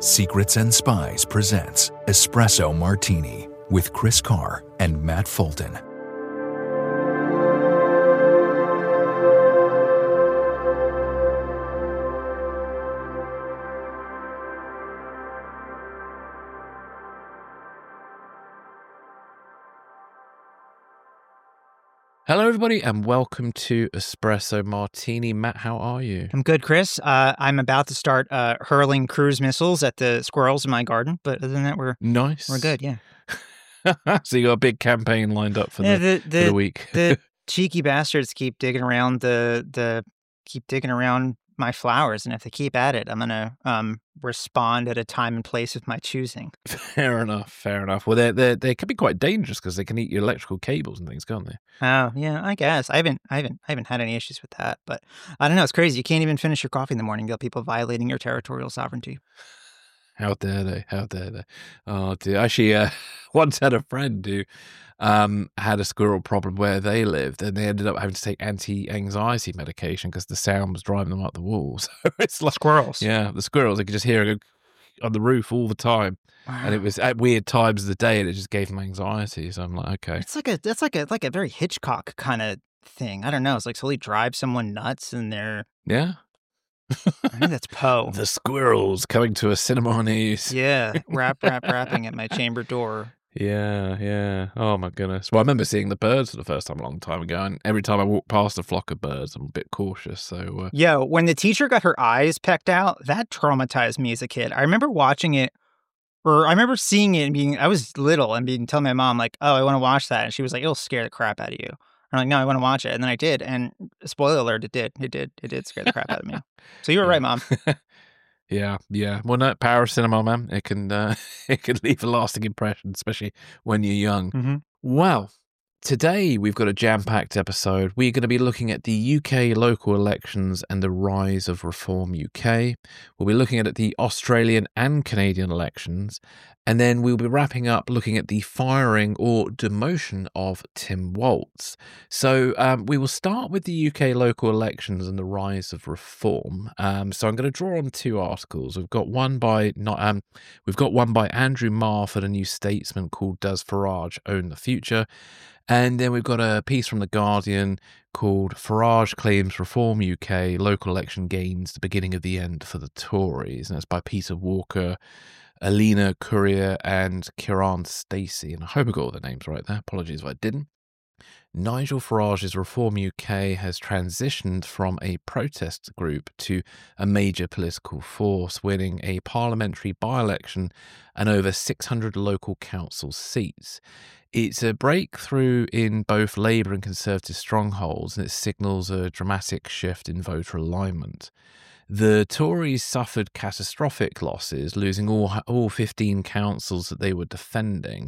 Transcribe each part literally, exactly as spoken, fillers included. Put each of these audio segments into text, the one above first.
Secrets and Spies presents Espresso Martini with Chris Carr and Matt Fulton. Hello, everybody, and welcome to Espresso Martini. Matt, how are you? I'm good, Chris. Uh, I'm about to start uh, hurling cruise missiles at the squirrels in my garden, but other than that, we're Nice. we're good. Yeah. So you got a big campaign lined up for, yeah, the, the, the, for the week. the cheeky bastards keep digging around the the keep digging around my flowers, and if they keep at it, I'm gonna um, respond at a time and place of my choosing. Fair enough. Fair enough. Well, they they they can be quite dangerous because they can eat your electrical cables and things, can't they? Oh yeah, I guess I haven't I haven't I haven't had any issues with that, but I don't know. It's crazy. You can't even finish your coffee in the morning. You got people violating your territorial sovereignty. How dare they? How dare they? Oh dear. Actually, uh, once had a friend who um, had a squirrel problem where they lived, and they ended up having to take anti-anxiety medication because the sound was driving them up the wall. So it's like Squirrels. Yeah, the squirrels. They could just hear it on the roof all the time, Wow. and it was at weird times of the day, and it just gave them anxiety. So I'm like, okay, It's like a that's like a like a very Hitchcock kind of thing. I don't know. It's like slowly drive someone nuts, and they're yeah. I think that's Poe. The squirrels coming to a cinema news. Yeah, rap, rap, rapping at my chamber door. Yeah, yeah. Oh my goodness. Well, I remember seeing the birds for the first time a long time ago, and every time I walk past a flock of birds, I'm a bit cautious. So, uh... Yo, when the teacher got her eyes pecked out, that traumatized me as a kid. I remember watching it, or I remember seeing it and being, I was little and being telling my mom like, "Oh, I want to watch that," and she was like, "It'll scare the crap out of you." I'm like, "No, I want to watch it," and then I did, and spoiler alert, it did, it did, it did scare the crap out of me. So you were right, Mom. Yeah, yeah. Well, no, power of cinema, man. It can uh, it can leave a lasting impression, especially when you're young. Mm-hmm. Well, today we've got a jam-packed episode. We're going to be looking at the U K local elections and the rise of Reform U K. We'll be looking at the Australian and Canadian elections, and then we'll be wrapping up looking at the firing or demotion of Tim Walz. So um, we will start with the U K local elections and the rise of Reform. Um, so I'm going to draw on two articles. We've got one by not um, we've got one by Andrew Marr for the New Statesman called "Does Farage Own the Future?" And then we've got a piece from The Guardian called "Farage Claims Reform U K Local Election Gains the Beginning of the End for the Tories." And that's by Peter Walker, Alina Courier, and Kieran Stacey. And I hope I got all the names right there. Apologies if I didn't. Nigel Farage's Reform U K has transitioned from a protest group to a major political force, winning a parliamentary by-election and over six hundred local council seats. It's a breakthrough in both Labour and Conservative strongholds, and it signals a dramatic shift in voter alignment. The Tories suffered catastrophic losses, losing all all fifteen councils that they were defending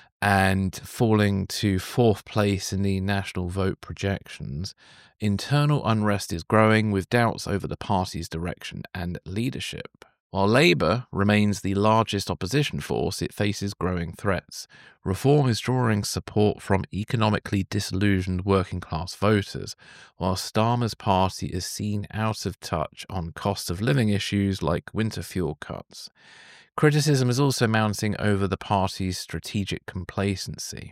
and falling to fourth place in the national vote projections. Internal unrest is growing, with doubts over the party's direction and leadership. While Labour remains the largest opposition force, it faces growing threats. Reform is drawing support from economically disillusioned working-class voters, while Starmer's party is seen out of touch on cost of living issues like winter fuel cuts. Criticism is also mounting over the party's strategic complacency.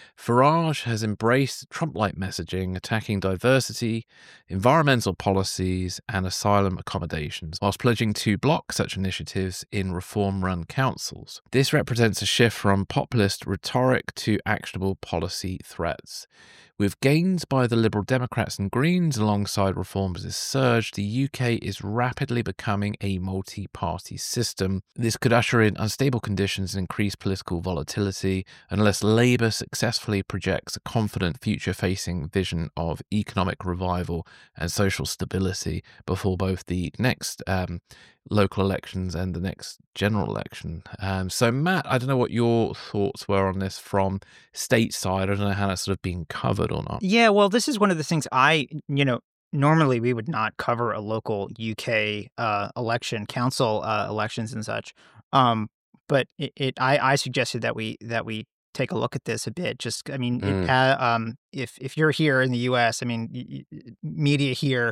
Farage has embraced Trump-like messaging, attacking diversity, environmental policies, and asylum accommodations, whilst pledging to block such initiatives in reform-run councils. This represents a shift from populist rhetoric to actionable policy threats. With gains by the Liberal Democrats and Greens alongside Reform's surge, the U K is rapidly becoming a multi-party system. This could usher in unstable conditions and increase political volatility unless Labour successfully projects a confident future-facing vision of economic revival and social stability before both the next um, local elections and the next general election. Um, so, Matt, I don't know what your thoughts were on this from stateside. I don't know how that's sort of being covered or not. Yeah, well, this is one of the things I, you know, normally we would not cover a local U K uh, election, council uh, elections and such. Um, but it, it I, I suggested that we that we take a look at this a bit. Just, I mean, Mm. it, uh, um, if if you're here in the U S, I mean, y- y- media here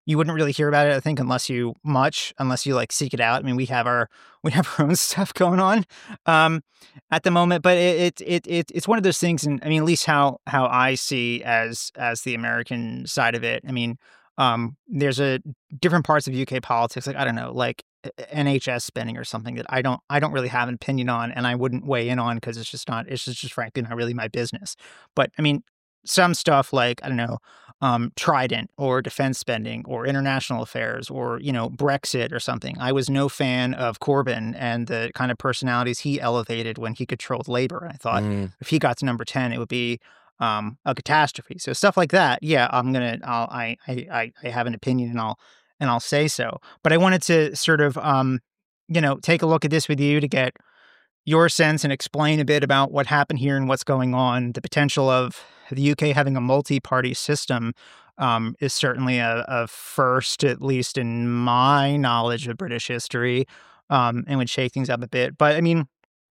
you wouldn't really hear about it, I think, unless you much, unless you like seek it out. I mean, we have our we have our own stuff going on um, at the moment, but it, it it it it's one of those things, and I mean, at least how how I see as as the American side of it. I mean, um, there's a different parts of U K politics, like I don't know, like N H S spending or something that I don't I don't really have an opinion on, and I wouldn't weigh in on because it's just not it's just, just frankly not really my business. But I mean, some stuff like I don't know, um, Trident or defense spending or international affairs or you know Brexit or something. I was no fan of Corbyn and the kind of personalities he elevated when he controlled Labour. I thought Mm. if he got to number ten, it would be um, a catastrophe. So stuff like that, yeah, I'm gonna I'll, I I I have an opinion and I'll and I'll say so. But I wanted to sort of um, you know take a look at this with you to get your sense and explain a bit about what happened here and what's going on. The potential of the U K having a multi-party system um, is certainly a, a first, at least in my knowledge of British history, um, and would shake things up a bit. But I mean,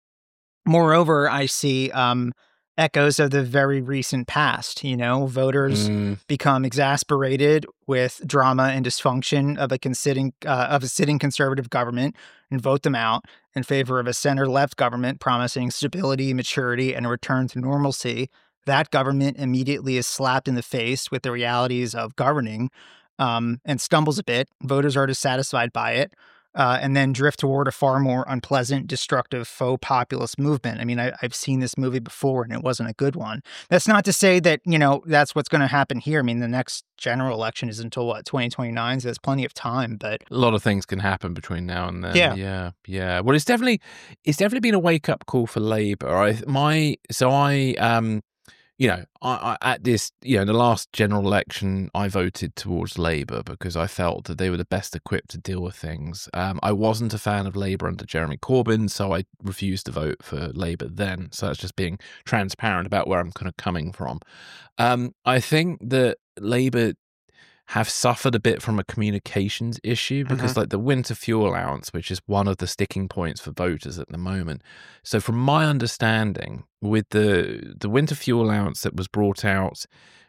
moreover, I see um, echoes of the very recent past. You know, voters Mm. become exasperated with drama and dysfunction of a sitting uh, of a sitting conservative government and vote them out in favor of a center-left government promising stability, maturity, and a return to normalcy. That government immediately is slapped in the face with the realities of governing um, and stumbles a bit. Voters are dissatisfied by it. Uh, and then drift toward a far more unpleasant, destructive, faux populist movement. I mean, I, I've seen this movie before, and it wasn't a good one. That's not to say that, you know, that's what's going to happen here. I mean, the next general election is until, what, twenty twenty-nine, so there's plenty of time, but... A lot of things can happen between now and then. Yeah. Yeah, yeah. Well, it's definitely it's definitely been a wake-up call for Labour. I my so I um you know, I, I, at this, you know, in the last general election, I voted towards Labour because I felt that they were the best equipped to deal with things. Um, I wasn't a fan of Labour under Jeremy Corbyn, so I refused to vote for Labour then. So that's just being transparent about where I'm kind of coming from. Um, I think that Labour have suffered a bit from a communications issue because Mm-hmm. like the winter fuel allowance, which is one of the sticking points for voters at the moment. So from my understanding, with the the winter fuel allowance that was brought out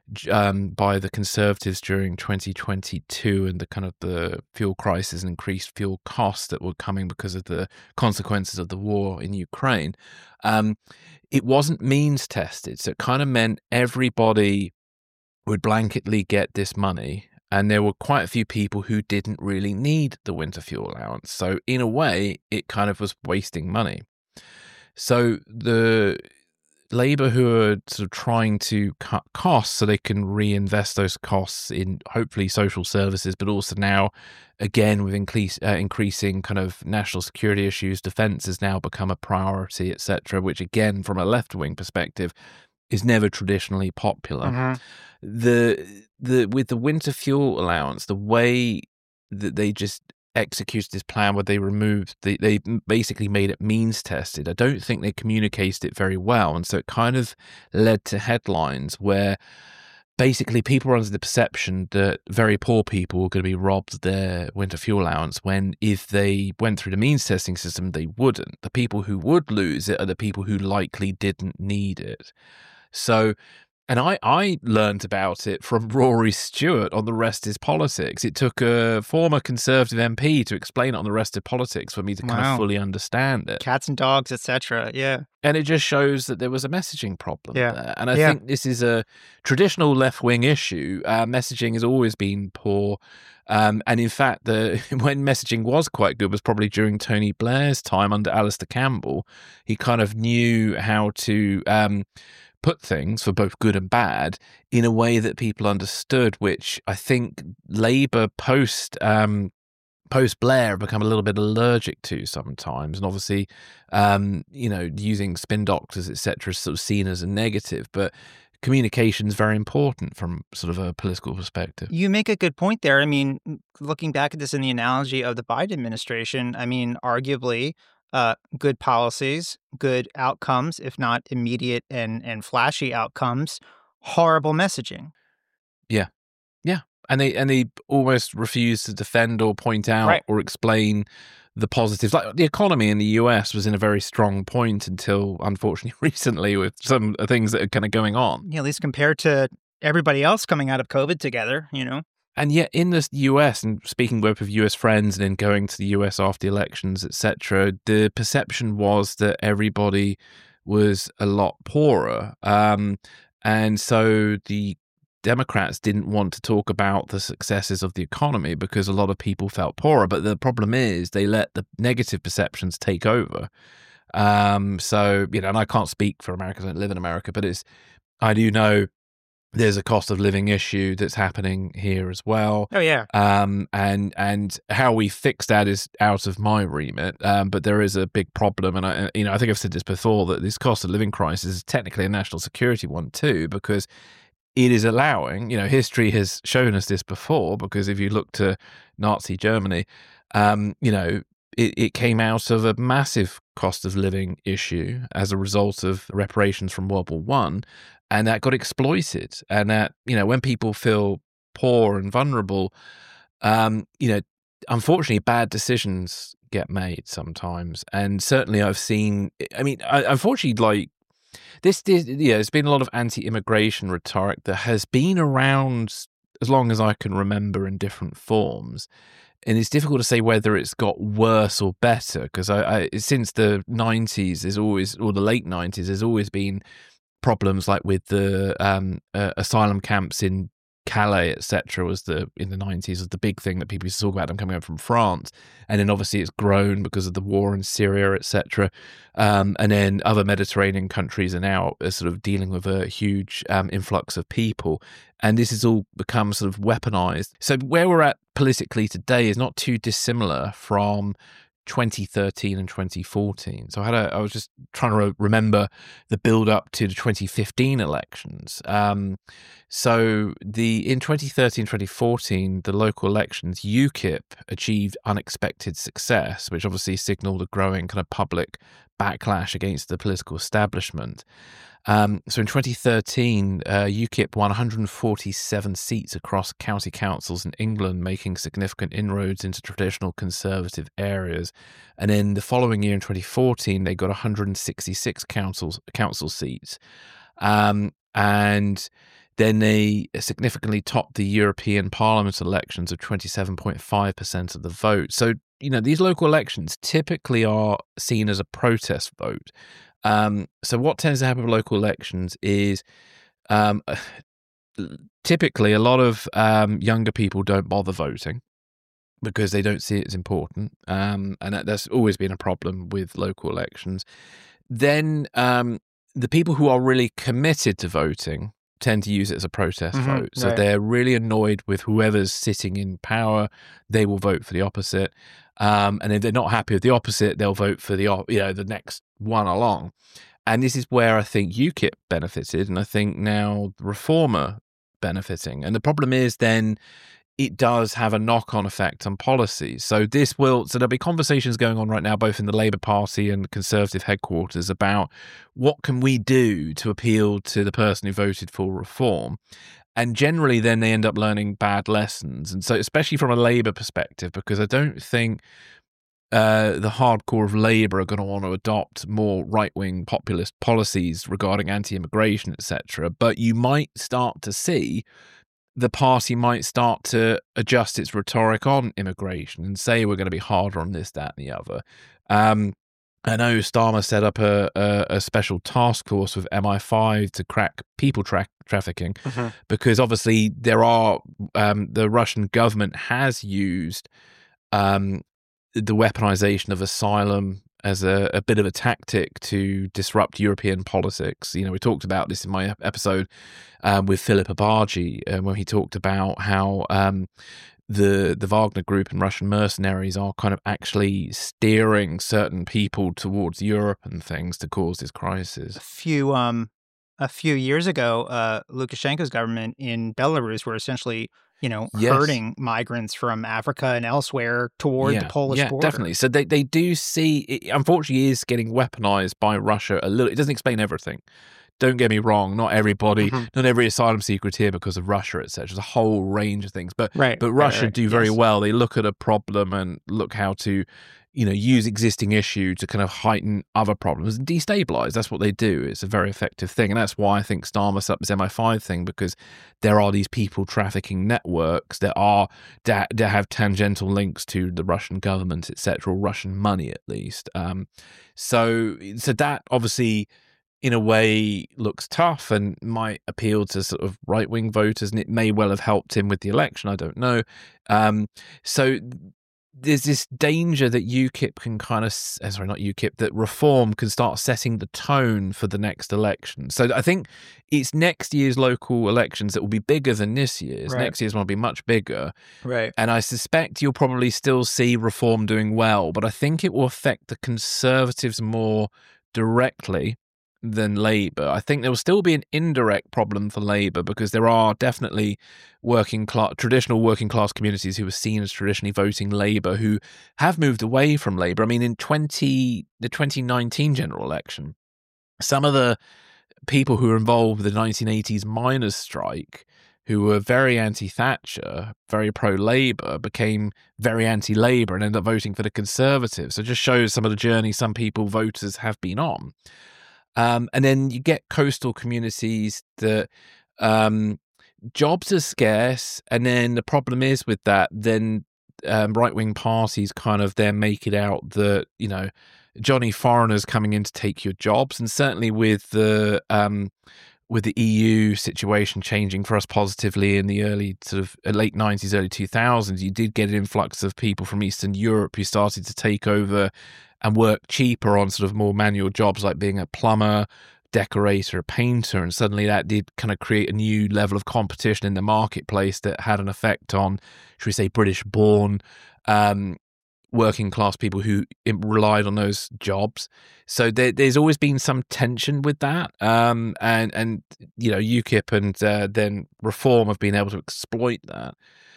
um, by the Conservatives during twenty twenty-two and the kind of the fuel crisis and increased fuel costs that were coming because of the consequences of the war in Ukraine, um, it wasn't means tested. So it kind of meant everybody would blanketly get this money, and there were quite a few people who didn't really need the winter fuel allowance. So in a way, it kind of was wasting money. So the Labour, who are sort of trying to cut costs so they can reinvest those costs in hopefully social services, but also now, again, with increase, uh, increasing kind of national security issues, defence has now become a priority, et cetera, which again, from a left-wing perspective, is never traditionally popular. Mm-hmm. The the with the winter fuel allowance, the way that they just executed this plan where they removed the, they basically made it means tested. I don't think they communicated it very well, and so it kind of led to headlines where basically people were under the perception that very poor people were going to be robbed their winter fuel allowance, when if they went through the means testing system, they wouldn't. The people who would lose it are the people who likely didn't need it. So, and I, I learned about it from Rory Stewart on The Rest is Politics. It took a former Conservative M P to explain it on The Rest is Politics for me to kind Wow. of fully understand it. Cats and dogs, et cetera. Yeah. And it just shows that there was a messaging problem Yeah. there. And I Yeah. think this is a traditional left-wing issue. Uh, messaging has always been poor. Um, and in fact, the when messaging was quite good was probably during Tony Blair's time under Alistair Campbell. He kind of knew how to um, put things, for both good and bad, in a way that people understood, which I think Labour post um, post Blair have become a little bit allergic to sometimes. And obviously, um, you know, using spin doctors, et cetera, is sort of seen as a negative. But communication is very important from sort of a political perspective. You make a good point there. I mean, looking back at this in the analogy of the Biden administration, I mean, arguably, uh, good policies, good outcomes, if not immediate and, and flashy outcomes, horrible messaging. Yeah. Yeah. And they and they almost refuse to defend or point out Right. or explain the positives. Like the economy in the U S was in a very strong point until, unfortunately, recently with some things that are kind of going on. Yeah, at least compared to everybody else coming out of COVID together, you know? And yet in the U S, and speaking both with U S friends and then going to the U S after the elections, et cetera, the perception was that everybody was a lot poorer. Um, and so the Democrats didn't want to talk about the successes of the economy because a lot of people felt poorer. But the problem is they let the negative perceptions take over. Um, so, you know, and I can't speak for America, I don't live in America, but it's, I do know there's a cost of living issue that's happening here as well. Oh, yeah. Um, and and how we fix that is out of my remit. Um, but there is a big problem. And, I, you know, I think I've said this before, that this cost of living crisis is technically a national security one too, because it is allowing, you know, history has shown us this before, because if you look to Nazi Germany, um, you know, it, it came out of a massive cost of living issue as a result of reparations from World War One. And that got exploited. And that, you know, when people feel poor and vulnerable, um, you know, unfortunately, bad decisions get made sometimes. And certainly I've seen, I mean, I, unfortunately, like this, this, yeah, there's been a lot of anti-immigration rhetoric that has been around as long as I can remember in different forms. And it's difficult to say whether it's got worse or better, because I, I since the nineties, there's always, or the late nineties, there's always been problems like with the um, uh, asylum camps in Calais, et cetera, was the in the nineties was the big thing that people used to talk about them coming over from France, and then obviously it's grown because of the war in Syria, et cetera. Um, and then other Mediterranean countries are now are sort of dealing with a huge um, influx of people, and this has all become sort of weaponized. So where we're at politically today is not too dissimilar from twenty thirteen and twenty fourteen. So I had a, I was just trying to re- remember the build up to the twenty fifteen elections. Um, so the in twenty thirteen, twenty fourteen, the local elections, UKIP achieved unexpected success, which obviously signaled a growing kind of public backlash against the political establishment. Um, so in twenty thirteen, uh, UKIP won one hundred forty-seven seats across county councils in England, making significant inroads into traditional conservative areas. And then the following year, in twenty fourteen, they got one hundred sixty-six councils, council seats. Um, and then they significantly topped the European Parliament elections of twenty-seven point five percent of the vote. So, you know, these local elections typically are seen as a protest vote. Um, so what tends to happen with local elections is um, typically a lot of um, younger people don't bother voting because they don't see it as important. Um, and that, that's always been a problem with local elections. Then um, the people who are really committed to voting tend to use it as a protest Mm-hmm, vote. So right. they're really annoyed with whoever's sitting in power. They will vote for the opposite. Um, and if they're not happy with the opposite, they'll vote for the, you know, the next one along. And this is where I think UKIP benefited, and I think now the Reformer benefiting. And the problem is then it does have a knock-on effect on policies. So this will, so there'll be conversations going on right now, both in the Labour Party and Conservative headquarters, about what can we do to appeal to the person who voted for reform. And generally then they end up learning bad lessons. And so especially from a Labour perspective, because I don't think uh, the hardcore of Labour are going to want to adopt more right-wing populist policies regarding anti-immigration, et cetera. But you might start to see the party might start to adjust its rhetoric on immigration and say we're going to be harder on this, that, and the other. Um, I know Starmer set up a, a, a special task force with M I five to crack people tra- trafficking Mm-hmm. because obviously there are um, the Russian government has used um, the weaponization of asylum as a, a bit of a tactic to disrupt European politics. You know, we talked about this in my episode um, with Philip Abargi, uh, when he talked about how um, the the Wagner Group and Russian mercenaries are kind of actually steering certain people towards Europe and things to cause this crisis. A few um a few years ago, uh, Lukashenko's government in Belarus were essentially, you know, Yes. herding migrants from Africa and elsewhere toward the Polish yeah, border. definitely. So they, they do see, it unfortunately is getting weaponized by Russia a little. It doesn't explain everything. don't get me wrong, not everybody, Mm-hmm. not every asylum seeker is here because of Russia, et cetera. There's a whole range of things. But Right, but right, Russia right. do very Yes. well. They look at a problem and look how to, you know, use existing issue to kind of heighten other problems and destabilize. That's what they do. It's a very effective thing. And that's why I think Starmer set up this M I five thing, because there are these people trafficking networks that are that, that have tangential links to the Russian government, et cetera, or Russian money at least. Um, so so that obviously in a way looks tough and might appeal to sort of right-wing voters, and it may well have helped him with the election. I don't know. Um, so there's this danger that UKIP can kind of, sorry, not UKIP, that Reform can start setting the tone for the next election. So I think it's next year's local elections that will be bigger than this year's. Right. Next year's will be much bigger. Right. And I suspect you'll probably still see Reform doing well, but I think it will affect the Conservatives more directly than Labour. I think there will still be an indirect problem for Labour because there are definitely working class, traditional working class communities who are seen as traditionally voting Labour who have moved away from Labour. I mean, in twenty the twenty nineteen general election, some of the people who were involved with the nineteen eighties miners' strike, who were very anti-Thatcher, very pro-Labour, became very anti-Labour and ended up voting for the Conservatives. So it just shows some of the journey some people, voters, have been on. Um, and then you get coastal communities that um, jobs are scarce. And then the problem is with that, then um, right-wing parties kind of then make it out that, you know, Johnny foreigners coming in to take your jobs. And certainly with the um, with the E U situation changing for us positively in the early sort of late nineties, early two thousands, you did get an influx of people from Eastern Europe who started to take over and work cheaper on sort of more manual jobs like being a plumber, decorator, a painter. And suddenly that did kind of create a new level of competition in the marketplace that had an effect on, should we say, British-born um, working class people who relied on those jobs. So there, there's always been some tension with that. Um, and, and, you know, UKIP and uh, then Reform have been able to exploit that.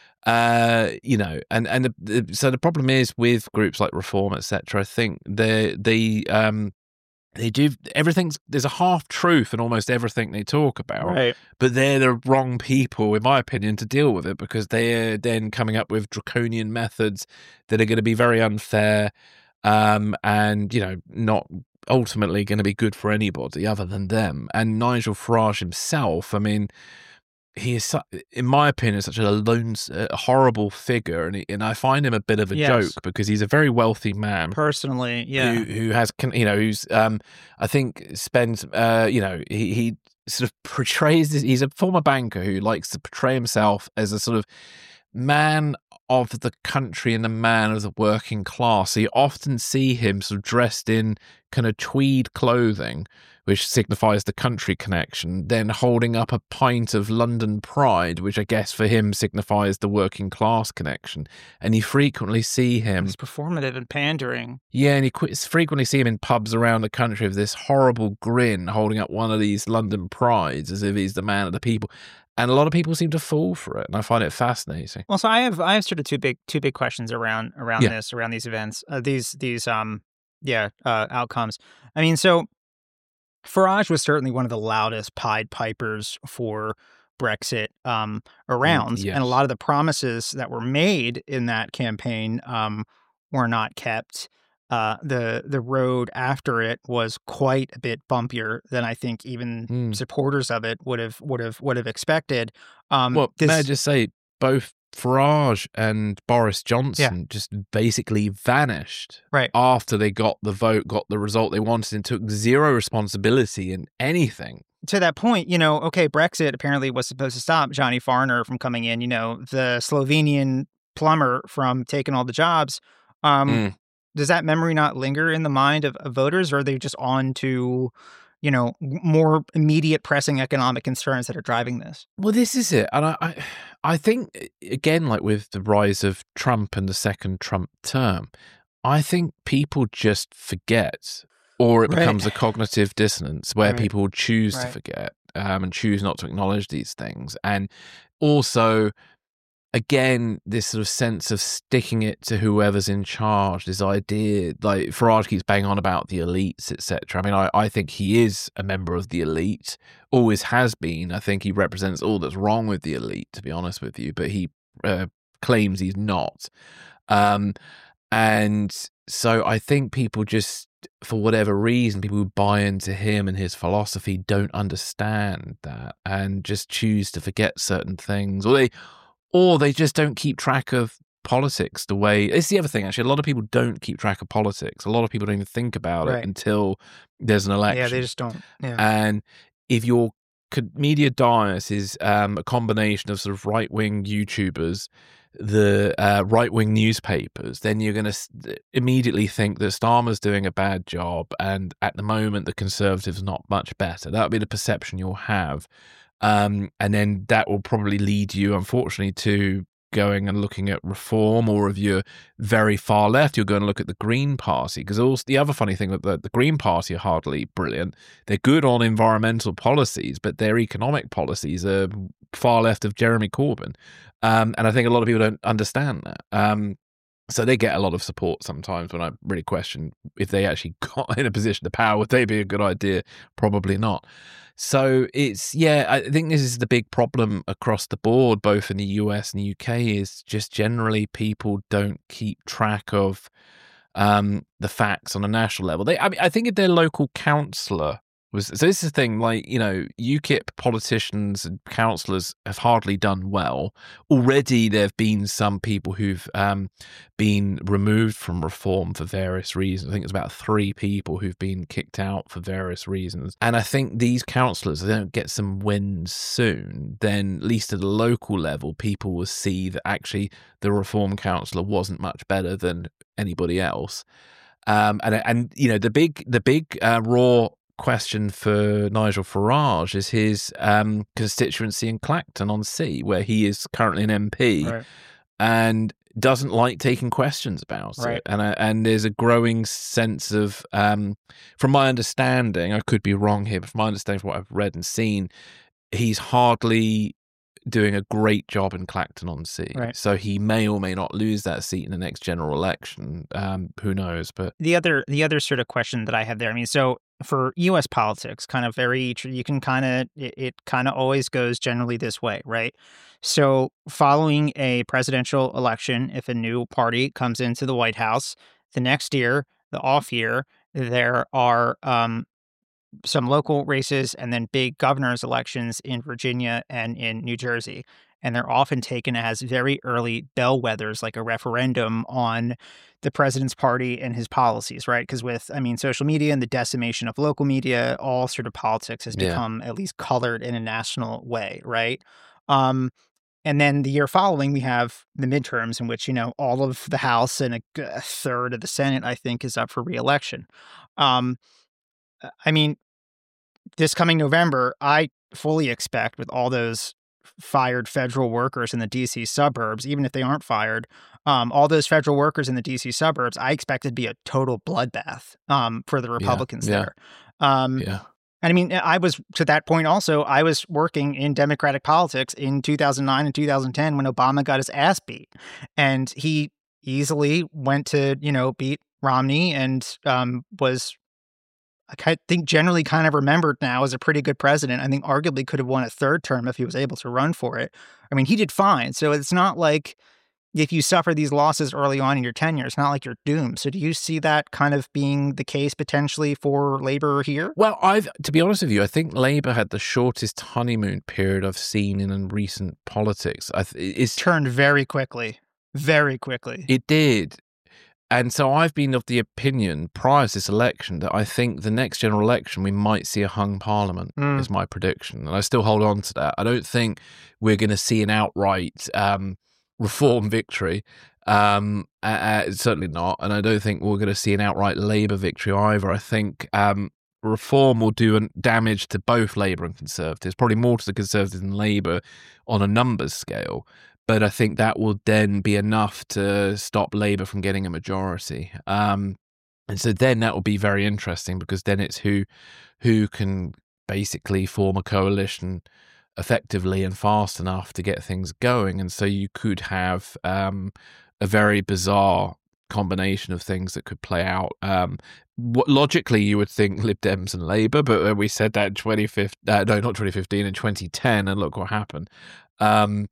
Uh, you know, and and the, the, so the problem is with groups like Reform, et cetera. I think they they um they do everything's there's a half truth in almost everything they talk about, Right. but they're the wrong people, in my opinion, to deal with it because they're then coming up with draconian methods that are going to be very unfair, um, and you know not ultimately going to be good for anybody other than them. And Nigel Farage himself, I mean. He is, in my opinion, such a lone, a horrible figure, and he, and I find him a bit of a Yes. joke because he's a very wealthy man Personally, yeah. who who has, you know, who's um, I think spends, uh, you know, he he sort of portrays this. He's a former banker who likes to portray himself as a sort of man of the country and a man of the working class. So you often see him sort of dressed in kind of tweed clothing, which signifies the country connection, then holding up a pint of London Pride, which I guess for him signifies the working class connection. And you frequently see him... It's performative and pandering. Yeah, and you qu- frequently see him in pubs around the country with this horrible grin, holding up one of these London Prides as if he's the man of the people. And a lot of people seem to fall for it, and I find it fascinating. Well, so I have I have sort of two big two big questions around around Yeah. this around these events, uh, these these um yeah uh, outcomes. I mean, so Farage was certainly one of the loudest Pied Pipers for Brexit um, around, yes. and a lot of the promises that were made in that campaign um, were not kept. Uh, the the road after it was quite a bit bumpier than I think even Mm. supporters of it would have would have would have expected. Um, Well, this, may I just say, both Farage and Boris Johnson just basically vanished Right. after they got the vote, got the result they wanted, and took zero responsibility in anything. To that point, you know, okay, Brexit apparently was supposed to stop Johnny Foreigner from coming in, you know, the Slovenian plumber from taking all the jobs. Um, Mm. Does that memory not linger in the mind of, of voters, or are they just on to, you know, more immediate pressing economic concerns that are driving this? Well, this is it. And I, I, I think, again, like with the rise of Trump and the second Trump term, I think people just forget, or it Right. becomes a cognitive dissonance where Right. people choose to Right. forget um, and choose not to acknowledge these things. And also, again, this sort of sense of sticking it to whoever's in charge, this idea, like Farage keeps banging on about the elites, et cetera. I mean, I, I think he is a member of the elite, always has been. I think he represents all that's wrong with the elite, to be honest with you, but he uh, claims he's not. Um, and so I think people just, for whatever reason, people who buy into him and his philosophy don't understand that and just choose to forget certain things, or they or they just don't keep track of politics the way... It's the other thing, actually. A lot of people don't keep track of politics. A lot of people don't even think about Right. it until there's an election. Yeah, they just don't. Yeah. And if your co- media diet is um, a combination of sort of right-wing YouTubers, the uh, right-wing newspapers, then you're going to s- immediately think that Starmer's doing a bad job, and at the moment the Conservatives not much better. That'll be the perception you'll have. Um, and then that will probably lead you, unfortunately, to going and looking at reform, or if you're very far left, you're going to look at the Green Party. Because also the other funny thing, that the, the Green Party are hardly brilliant. They're good on environmental policies, but their economic policies are far left of Jeremy Corbyn. Um, and I think a lot of people don't understand that. Um, so they get a lot of support sometimes when I really question if they actually got in a position of power, would they be a good idea? Probably not. So it's, yeah, I think this is the big problem across the board, both in the U S and the U K, is just generally people don't keep track of um, the facts on a national level. They, I mean, I think if their local councillor was, so this is the thing, like, you know, UKIP politicians and councillors have hardly done well. Already there have been some people who've um, been removed from reform for various reasons. I think it's about three people who've been kicked out for various reasons. And I think these councillors, if they don't get some wins soon, then at least at a local level, people will see that actually the reform councillor wasn't much better than anybody else. Um, and, and, you know, the big, the big uh, raw question for Nigel Farage is his um, constituency in Clacton-on-Sea, where he is currently an M P, Right. and doesn't like taking questions about Right. it. And uh, and there's a growing sense of, um, from my understanding, I could be wrong here, but from my understanding, from what I've read and seen, he's hardly doing a great job in Clacton-on-Sea. Right. So he may or may not lose that seat in the next general election. Um, who knows? But The other the other sort of question that I have there, I mean, so for U S politics, kind of very, tr- you can kind of, it, it kind of always goes generally this way, right? So following a presidential election, if a new party comes into the White House, the next year, the off year, there are um, some local races and then big governor's elections in Virginia and in New Jersey. And they're often taken as very early bellwethers, like a referendum on the president's party and his policies, right? Because with, I mean, social media and the decimation of local media, all sort of politics has Yeah. become at least colored in a national way, right? Um, and then the year following, we have the midterms in which, you know, all of the House and a, g- a third of the Senate, I think, is up for reelection. Um, I mean, this coming November, I fully expect with all those fired federal workers in the D C suburbs, even if they aren't fired, um, all those federal workers in the D C suburbs, I expect it to be a total bloodbath um, for the Republicans yeah. there. Um, yeah. And I mean, I was, to that point also, I was working in Democratic politics in two thousand nine and two thousand ten when Obama got his ass beat. And he easily went to, you know, beat Romney and um, was, I think, generally kind of remembered now as a pretty good president. I think arguably could have won a third term if he was able to run for it. I mean, he did fine. So it's not like if you suffer these losses early on in your tenure, it's not like you're doomed. So do you see that kind of being the case potentially for Labor here? Well, I've to be honest with you, I think Labour had the shortest honeymoon period I've seen in recent politics. I th- it's Turned very quickly, very quickly. It did. And so I've been of the opinion prior to this election that I think the next general election we might see a hung parliament, Mm. is my prediction. And I still hold on to that. I don't think we're going to see an outright um, reform victory. Um, uh, uh, certainly not. And I don't think we're going to see an outright Labour victory either. I think um, reform will do an damage to both Labour and Conservatives, probably more to the Conservatives than Labour on a numbers scale. But I think that will then be enough to stop Labour from getting a majority. Um, and so then that will be very interesting because then it's who who can basically form a coalition effectively and fast enough to get things going. And so you could have um, a very bizarre combination of things that could play out. Um, what, logically, you would think Lib Dems and Labour, but we said that in twenty fifteen, uh, no, not twenty fifteen, in twenty ten, and look what happened. Um,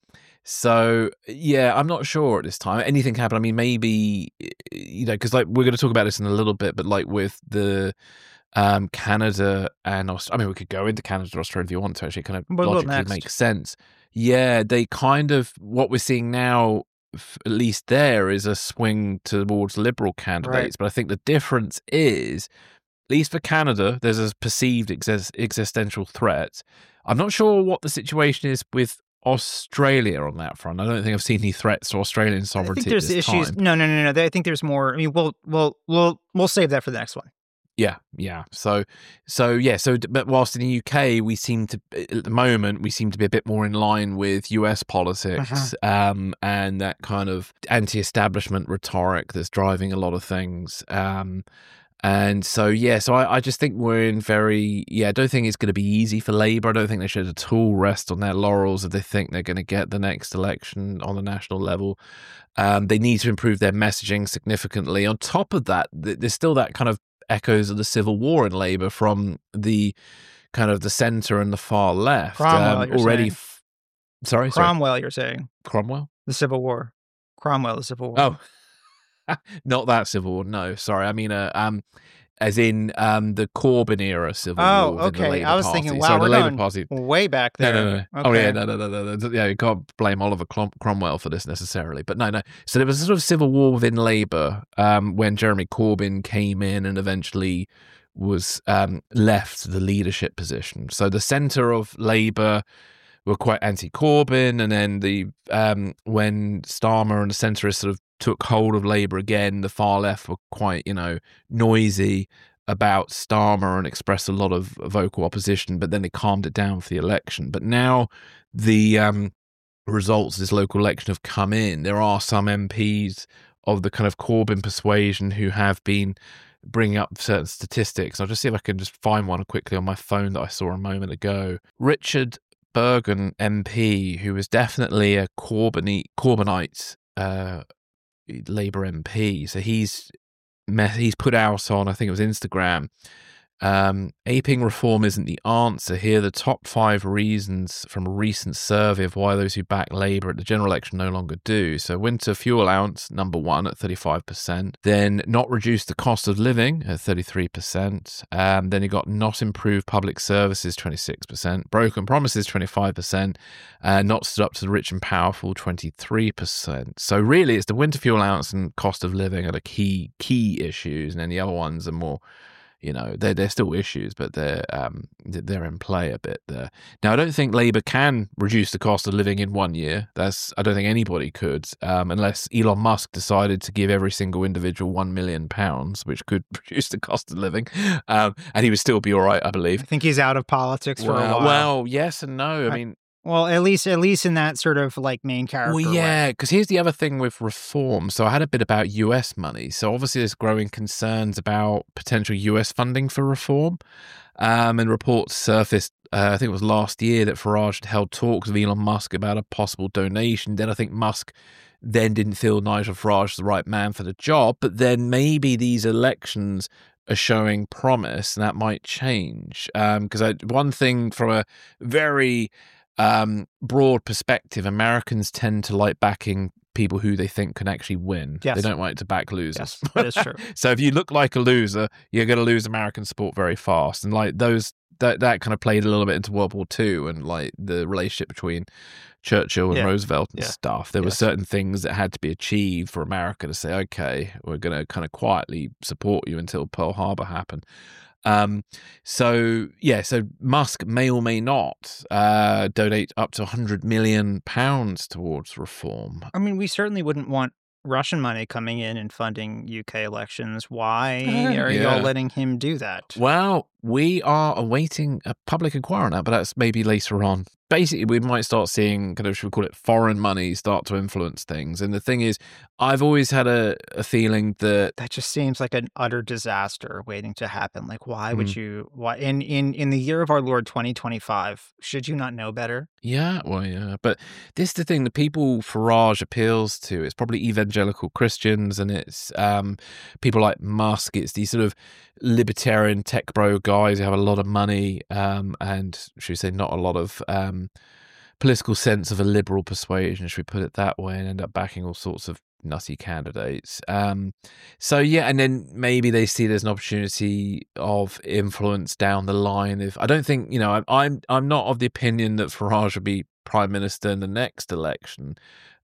so, yeah, I'm not sure at this time. Anything can happen. I mean, maybe, you know, because like we're going to talk about this in a little bit, but like with the um, Canada and Australia, I mean, we could go into Canada and Australia if you want to actually kind of We'll go logically next. make sense. Yeah, they kind of, what we're seeing now, f- at least there, is a swing towards Liberal candidates. Right. But I think the difference is, at least for Canada, there's a perceived exis- existential threat. I'm not sure what the situation is with Australia on that front. I don't think I've seen any threats to Australian I sovereignty think there's at this issues. time. No, no, no, no. I think there's more. I mean, we'll we'll we'll we'll save that for the next one. Yeah, yeah. So, so yeah. So, but whilst in the U K, we seem to, at the moment, we seem to be a bit more in line with U S politics, Uh-huh. um, and that kind of anti-establishment rhetoric that's driving a lot of things. Um, and so, yeah. So, I, I just think we're in very, yeah. I don't think it's going to be easy for Labour. I don't think they should at all rest on their laurels if they think they're going to get the next election on the national level. Um, they need to improve their messaging significantly. On top of that, th- there's still that kind of echoes of the Civil War in Labour from the kind of the centre and the far left. Cromwell, um, you're already. saying. F- sorry, sorry, Cromwell, you're saying Cromwell. the Civil War. Cromwell, the Civil War. Oh, not that Civil War. No, sorry. I mean, uh, um, as in um, the Corbyn era Civil Oh, War. within the okay. Labour I was Party. thinking, wow, sorry, we're the Labour going Party. way back No, there. no, no. no. Okay. Oh, yeah, no, no, no, no, no. Yeah, you can't blame Oliver Crom- Cromwell for this necessarily. But no, no. So there was a sort of civil war within Labour um, when Jeremy Corbyn came in and eventually was um, left the leadership position. So the centre of Labour were quite anti-Corbyn, and then the um, when Starmer and the centrists sort of took hold of Labour again, the far left were quite, you know, noisy about Starmer and expressed a lot of vocal opposition, but then they calmed it down for the election. But now the um, results of this local election have come in. There are some M Ps of the kind of Corbyn persuasion who have been bringing up certain statistics. I'll just see if I can just find one quickly on my phone that I saw a moment ago. Richard Bergen M P, who was definitely a Corbyn- Corbynite uh, Labour M P, so he's he's put out on, I think it was Instagram, um, aping reform isn't the answer. Here are the top five reasons from a recent survey of why those who back Labour at the general election no longer do. So winter fuel allowance, number one at thirty-five percent. Then not reduce the cost of living at thirty-three percent. Um, then you got not improve public services, twenty-six percent. Broken promises, twenty-five percent. Uh, not stood up to the rich and powerful, twenty-three percent. So really it's the winter fuel allowance and cost of living are the key, key issues. And then the other ones are more, you know, they're, they're still issues, but they're um, they're in play a bit there. Now, I don't think Labour can reduce the cost of living in one year. That's I don't think anybody could, um, unless Elon Musk decided to give every single individual one million pounds, which could reduce the cost of living, um, and he would still be all right, I I believe. think he's out of politics for a Well, while. well, yes and no. I I- mean, Well, at least at least in that sort of like main character. well, way. yeah, because here's the other thing with reform. So I had a bit about U S money. So obviously there's growing concerns about potential U S funding for reform. Um, and reports surfaced, uh, I think it was last year, that Farage had held talks with Elon Musk about a possible donation. Then I think Musk then didn't feel Nigel Farage was the right man for the job. But then maybe these elections are showing promise, and that might change. Because um, one thing from a very um, broad perspective, Americans tend to like backing people who they think can actually win. Yes. They don't like to back losers. Yes, that is true. So if you look like a loser, you're going to lose American support very fast. And like those, that that kind of played a little bit into World War Two and like the relationship between Churchill and Yeah. Roosevelt and Yeah. stuff. There were Yes. certain things that had to be achieved for America to say, okay, we're going to kind of quietly support you until Pearl Harbor happened. Um, so yeah, so Musk may or may not uh, donate up to one hundred million pounds towards reform. I mean, we certainly wouldn't want Russian money coming in and funding U K elections. Why Uh, are yeah. y'all letting him do that? Well, we are awaiting a public inquiry on that, but that's maybe later on. basically we might start seeing kind of, should we call it, foreign money start to influence things. And the thing is, I've always had a, a feeling that that just seems like an utter disaster waiting to happen. Like, why Mm. would you? Why in in in the year of our Lord twenty twenty-five? Should you not know better? Yeah, well, yeah. But this is the thing, the people Farage appeals to, it's probably evangelical Christians, and it's um, people like Musk. It's these sort of libertarian tech bro guys who have a lot of money um, and, should we say, not a lot of um, political sense of a liberal persuasion, should we put it that way, and end up backing all sorts of nutty candidates. Um, so yeah, and then maybe they see there's an opportunity of influence down the line. If I don't think, you know, I'm I'm, I'm not of the opinion that Farage will be prime minister in the next election,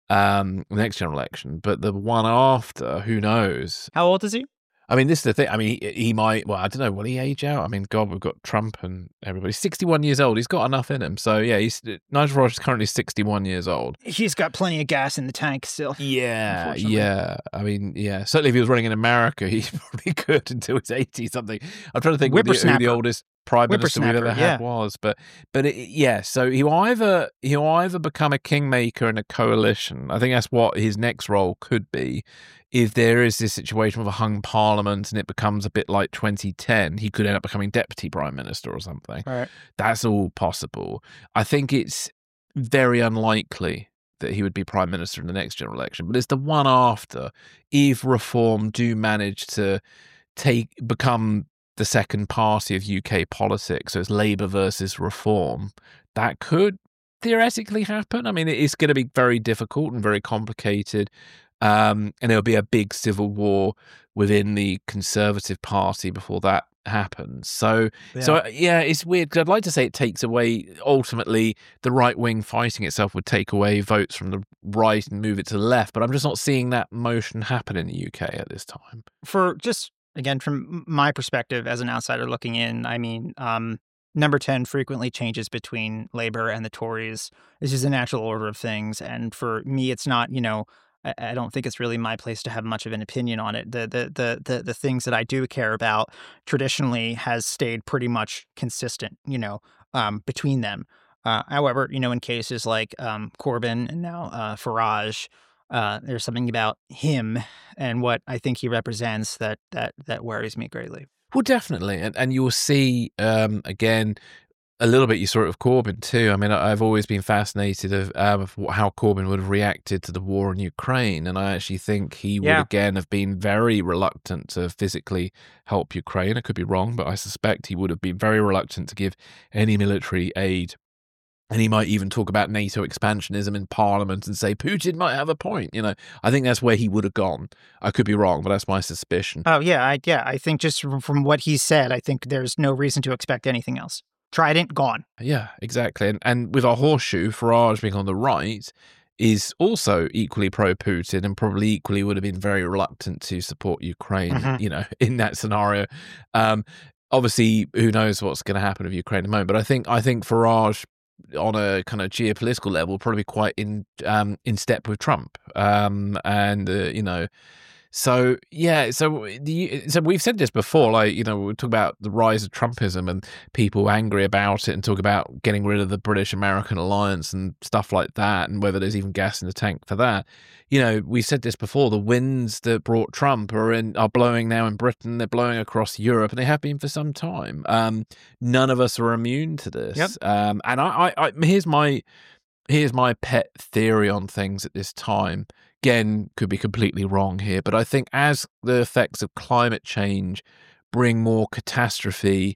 um, the next general election, but the one after, who knows? How old is he? I mean, this is the thing. I mean, he, he might, well, I don't know, will he age out? I mean, God, we've got Trump and everybody. sixty-one years old. He's got enough in him. So, yeah, he's Nigel Farage is currently sixty-one years old. He's got plenty of gas in the tank still. Yeah, yeah. I mean, yeah. Certainly if he was running in America, he probably could until he's eighty something. I'm trying to think who the, who the oldest prime minister we've ever had yeah. was. But, but it, yeah, so he'll either, he'll either become a kingmaker in a coalition. I think that's what his next role could be. If there is this situation with a hung parliament and it becomes a bit like twenty ten, he could end up becoming deputy prime minister or something. Right. That's all possible. I think it's very unlikely that he would be prime minister in the next general election, but it's the one after. If Reform do manage to take become the second party of U K politics, so it's Labour versus Reform, that could theoretically happen. I mean, it is going to be very difficult and very complicated. Um, and there'll be a big civil war within the Conservative Party before that happens. So, Yeah. so yeah, it's weird because I'd like to say it takes away, ultimately, the right wing fighting itself would take away votes from the right and move it to the left. But I'm just not seeing that motion happen in the U K at this time. For just, again, from my perspective as an outsider looking in, I mean, um, number ten frequently changes between Labour and the Tories. This is a natural order of things. And for me, it's not, you know, I, I don't think it's really my place to have much of an opinion on it. The, the the the the things that I do care about traditionally has stayed pretty much consistent, you know, um, between them. Uh, however, you know, in cases like um, Corbyn and now uh, Farage, uh, there's something about him and what I think he represents that that that worries me greatly. Well, definitely. And and you will see, um, again, a little bit, you saw it with Corbyn too. I mean, I've always been fascinated of, um, of how Corbyn would have reacted to the war in Ukraine. And I actually think he would, Yeah. again, have been very reluctant to physically help Ukraine. I could be wrong, but I suspect he would have been very reluctant to give any military aid. And he might even talk about NATO expansionism in Parliament and say, Putin might have a point. You know, I think that's where he would have gone. I could be wrong, but that's my suspicion. Oh yeah, I, yeah. I think just from, from what he said, I think there's no reason to expect anything else. Trident gone. Yeah, exactly. And and with our horseshoe, Farage being on the right, is also equally pro-Putin and probably equally would have been very reluctant to support Ukraine, Mhm. you know, in that scenario. Um, obviously, who knows what's going to happen with Ukraine at the moment. But I think I think Farage, on a kind of geopolitical level, probably quite in um, in step with Trump. Um, and, uh, you know, so, yeah, so the so we've said this before, like, you know, we talk about the rise of Trumpism and people angry about it and talk about getting rid of the British-American alliance and stuff like that and whether there's even gas in the tank for that. You know, we said this before, the winds that brought Trump are in are blowing now in Britain, they're blowing across Europe, and they have been for some time. Um, none of us are immune to this. Yep. Um, and I, I, I here's my here's my pet theory on things at this time. Again, could be completely wrong here, but I think as the effects of climate change bring more catastrophe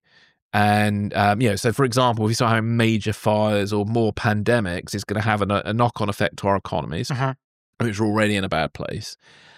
and, um, you know, so for example, if we start having major fires or more pandemics, it's going to have a, a knock-on effect to our economies, Mhm. which are already in a bad place.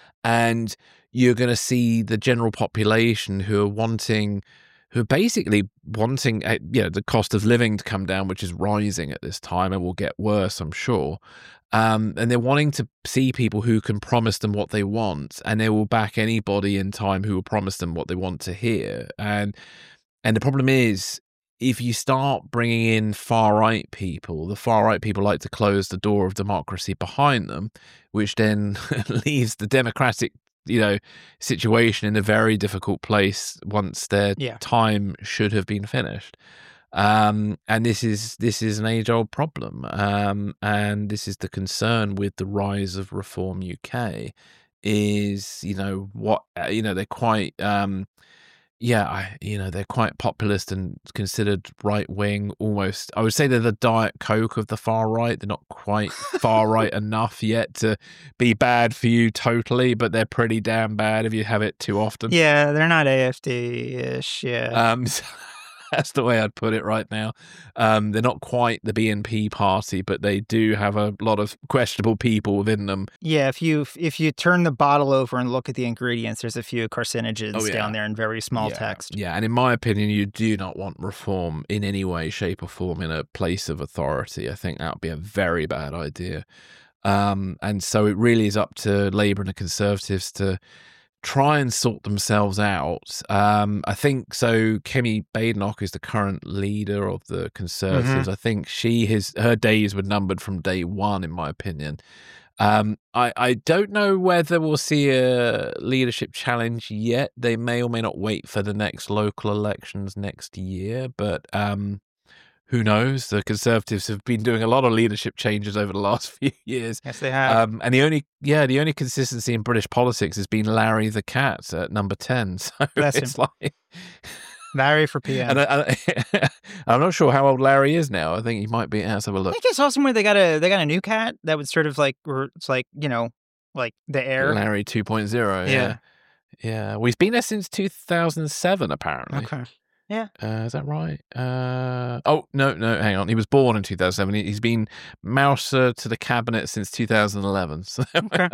And you're going to see the general population who are wanting, who are basically wanting, uh, you know, the cost of living to come down, which is rising at this time and will get worse, I'm sure. Um, and they're wanting to see people who can promise them what they want, and they will back anybody in time who will promise them what they want to hear. And and the problem is, if you start bringing in far-right people, the far-right people like to close the door of democracy behind them, which then leaves the democratic, you know, situation in a very difficult place once their Yeah. time should have been finished. Um, and this is this is an age-old problem, um, and this is the concern with the rise of Reform U K. Is you know what uh, you know they're quite um, yeah I, you know they're quite populist and considered right-wing almost. I would say they're the Diet Coke of the far right. They're not quite far right enough yet to be bad for you totally, but they're pretty damn bad if you have it too often. Yeah, they're not A F D-ish, yeah. Um, so that's the way I'd put it right now. Um, they're not quite the B N P party, but they do have a lot of questionable people within them. Yeah, if you if you turn the bottle over and look at the ingredients, there's a few carcinogens Oh, yeah. down there in very small yeah, text. Yeah, and in my opinion, you do not want reform in any way, shape, or form in a place of authority. I think that would be a very bad idea. Um, and so it really is up to Labour and the Conservatives to try and sort themselves out. Um, I think so. Kemi Badenoch is the current leader of the Conservatives. Mm-hmm. I think she his her days were numbered from day one, in my opinion. Um, I I don't know whether we'll see a leadership challenge yet. They may or may not wait for the next local elections next year, but um, who knows? The Conservatives have been doing a lot of leadership changes over the last few years. Yes, they have. Um, and the only, yeah, the only consistency in British politics has been Larry the Cat at number ten. So Bless it's him. like Larry for P M. And I, I, I'm not sure how old Larry is now. I think he might be. Let's have a I look. think I saw somewhere they got a they got a new cat that would sort of like, or it's like, you know, like the heir. Larry two point oh. Yeah. Yeah. Yeah. Well, he's been there since two thousand seven, apparently. Okay. Yeah. Uh, is that right? Uh, oh, no, no, hang on. He was born in two thousand seven. He, he's been Mouser to the cabinet since two thousand eleven. So Okay.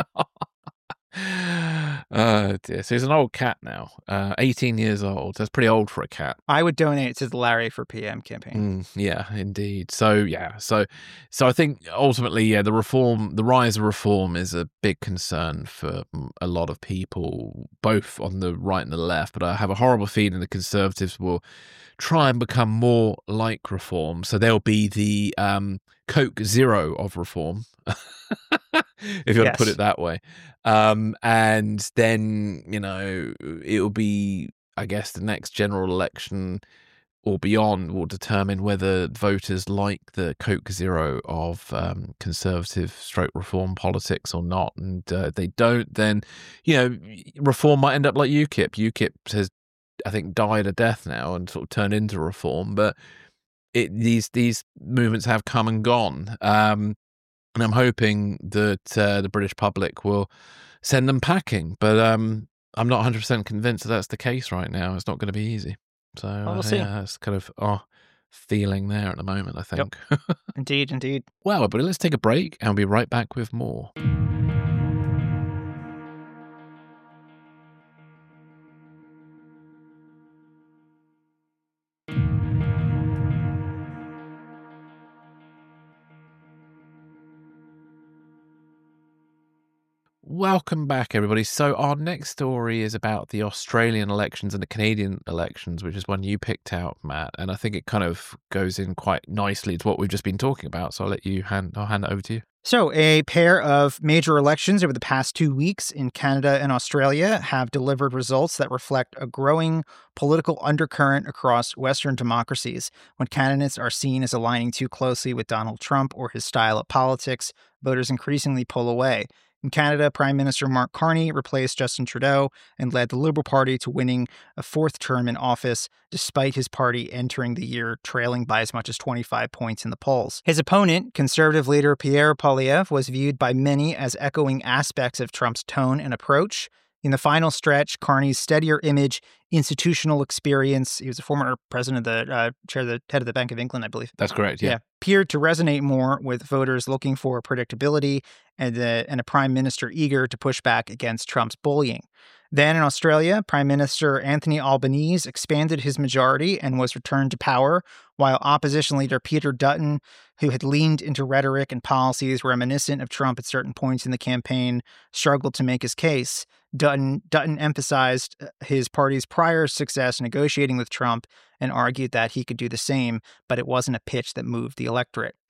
Oh, dear. So he's an old cat now. Uh, eighteen years old. That's pretty old for a cat. I would donate to the Larry for P M campaign. Mm, yeah, indeed. So yeah, so so I think ultimately, yeah, the reform, the rise of reform, is a big concern for a lot of people, both on the right and the left. But I have a horrible feeling the Conservatives will try and become more like reform. So they'll be the um, Coke Zero of reform, if you want Yes. to put it that way. Um, and then, you know, it'll be, I guess, the next general election or beyond will determine whether voters like the Coke Zero of um, conservative stroke reform politics or not. And uh, if they don't, then, you know, reform might end up like UKIP. UKIP has, I think, died a death now and sort of turned into reform. But it, these these movements have come and gone. Um, and I'm hoping that uh, the British public will send them packing. But um, I'm not one hundred percent convinced that that's the case right now. It's not going to be easy. So Well, we'll uh, see. yeah, that's kind of our feeling there at the moment, I think. Indeed, indeed. Well, everybody, let's take a break and we'll be right back with more. Welcome back, everybody. So our next story is about the Australian elections and the Canadian elections, which is one you picked out, Matt. And I think it kind of goes in quite nicely to what we've just been talking about. So I'll let you hand, I'll hand it over to you. So, a pair of major elections over the past two weeks in Canada and Australia have delivered results that reflect a growing political undercurrent across Western democracies. When candidates are seen as aligning too closely with Donald Trump or his style of politics, voters increasingly pull away. In Canada, Prime Minister Mark Carney replaced Justin Trudeau and led the Liberal Party to winning a fourth term in office, despite his party entering the year trailing by as much as twenty-five points in the polls. His opponent, Conservative leader Pierre Poilievre, was viewed by many as echoing aspects of Trump's tone and approach. In the final stretch, Carney's steadier image, institutional experience — he was a former president of the uh, chair, of the head of the Bank of England, I believe. That's correct, yeah. yeah appeared to resonate more with voters looking for predictability and, uh, and a prime minister eager to push back against Trump's bullying. Then in Australia, Prime Minister Anthony Albanese expanded his majority and was returned to power, while opposition leader Peter Dutton, who had leaned into rhetoric and policies reminiscent of Trump at certain points in the campaign, struggled to make his case. Dutton, Dutton emphasized his party's prior success negotiating with Trump and argued that he could do the same, but it wasn't a pitch that moved the electorate.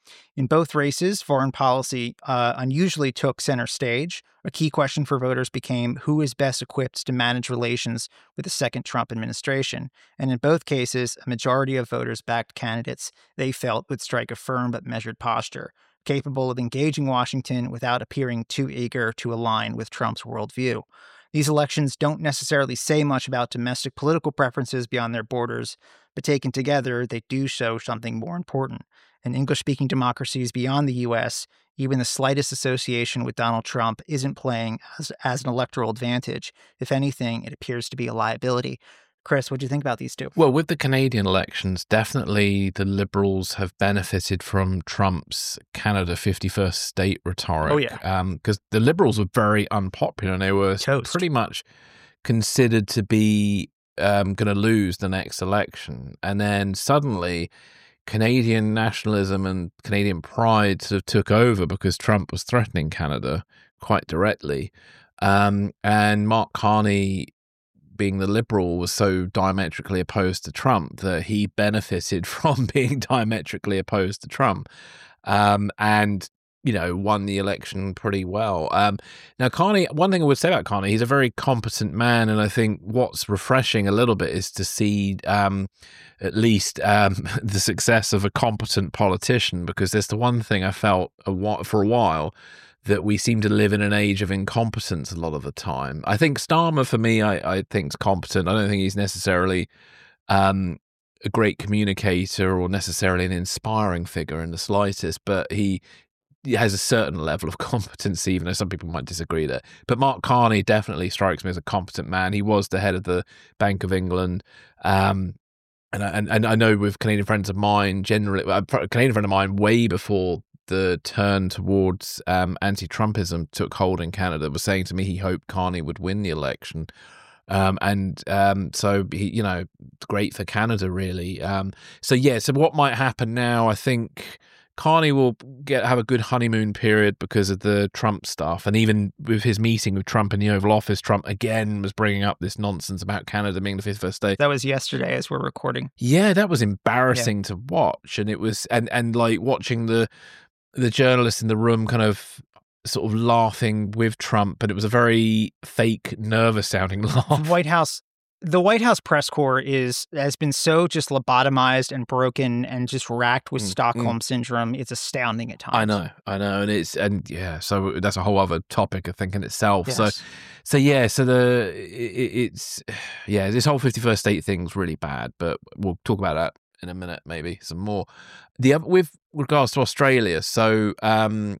In both races, foreign policy uh, unusually took center stage. A key question for voters became who is best equipped to manage relations with the second Trump administration. And in both cases, a majority of voters backed candidates they felt would strike a firm but measured posture, capable of engaging Washington without appearing too eager to align with Trump's worldview. These elections don't necessarily say much about domestic political preferences beyond their borders, but taken together, they do show something more important. In English-speaking democracies beyond the U S, even the slightest association with Donald Trump isn't playing as, as an electoral advantage. If anything, it appears to be a liability. Chris, what do you think about these two? Well, with the Canadian elections, definitely the Liberals have benefited from Trump's Canada fifty-first state rhetoric. Oh, yeah. Because um, the Liberals were very unpopular and they were Toast. pretty much considered to be um, going to lose the next election. And then suddenly Canadian nationalism and Canadian pride sort of took over because Trump was threatening Canada quite directly. Um, and Mark Carney, being the Liberal, was so diametrically opposed to Trump that he benefited from being diametrically opposed to Trump, um, and, you know, won the election pretty well. Um, now, Carney, one thing I would say about Carney, he's a very competent man, and I think what's refreshing a little bit is to see um, at least um, the success of a competent politician, because there's the one thing I felt a while, for a while, that we seem to live in an age of incompetence a lot of the time. I think Starmer, for me, I, I think is competent. I don't think he's necessarily um, a great communicator or necessarily an inspiring figure in the slightest, but he, he has a certain level of competence, even though some people might disagree there. But Mark Carney definitely strikes me as a competent man. He was the head of the Bank of England. Um, and, I, and, and I know with Canadian friends of mine, generally, a Canadian friend of mine way before the turn towards um, anti-Trumpism took hold in Canada, was saying to me he hoped Carney would win the election. Um, and um, so, he, you know, great for Canada, really. Um, so, yeah, so what might happen now, I think Carney will get have a good honeymoon period because of the Trump stuff. And even with his meeting with Trump in the Oval Office, Trump again was bringing up this nonsense about Canada being the fifty-first state. That was yesterday as we're recording. Yeah, that was embarrassing yeah. to watch. And it was, and, and like watching the, the journalists in the room kind of sort of laughing with Trump, but it was a very fake, nervous sounding laugh. White House, the White House press corps is has been so just lobotomized and broken and just racked with mm, Stockholm mm. syndrome. It's astounding at times. I know, I know, and it's and yeah, so that's a whole other topic I think in itself. Yes. So, so yeah, so the it, it's yeah, this whole fifty-first state thing's really bad, but we'll talk about that in a minute, maybe some more. The with regards to Australia, so um,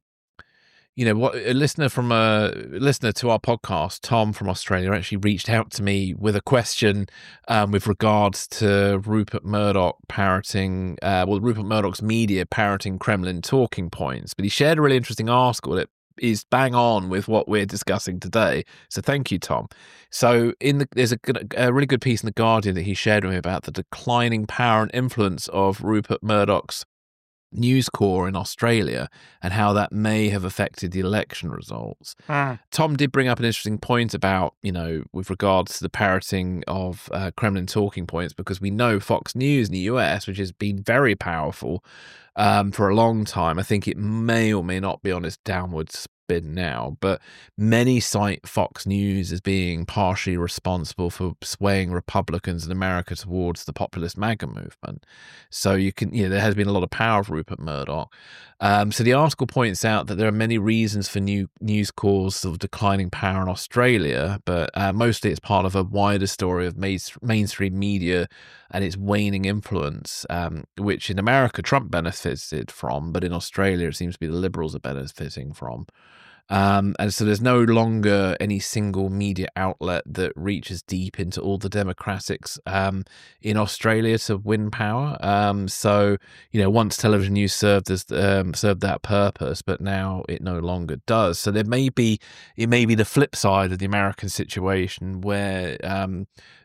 you know, what a listener from a listener to our podcast, Tom from Australia, actually reached out to me with a question um, with regards to Rupert Murdoch parroting, uh, well, Rupert Murdoch's media parroting Kremlin talking points. But he shared a really interesting article that is bang on with what we're discussing today. So thank you, Tom. So in the, there's a, good, a really good piece in The Guardian that he shared with me about the declining power and influence of Rupert Murdoch's News Corps in Australia and how that may have affected the election results. Mm. Tom did bring up an interesting point about, you know, with regards to the parroting of uh, Kremlin talking points, because we know Fox News in the U S, which has been very powerful um, for a long time, I think it may or may not be on its downward spin now, but many cite Fox News as being partially responsible for swaying Republicans in America towards the populist MAGA movement. So you can, you know, there has been a lot of power of Rupert Murdoch. Um, so the article points out that there are many reasons for new News Corps' sort of declining power in Australia, but uh, mostly it's part of a wider story of main, mainstream media and its waning influence, um, which in America Trump benefited from, but in Australia it seems to be the Liberals are benefiting from. Um, and so there's no longer any single media outlet that reaches deep into all the democratics um, in Australia to win power. Um, so, you know, once television news served as um, served that purpose, but now it no longer does. So there may be, it may be the flip side of the American situation where um,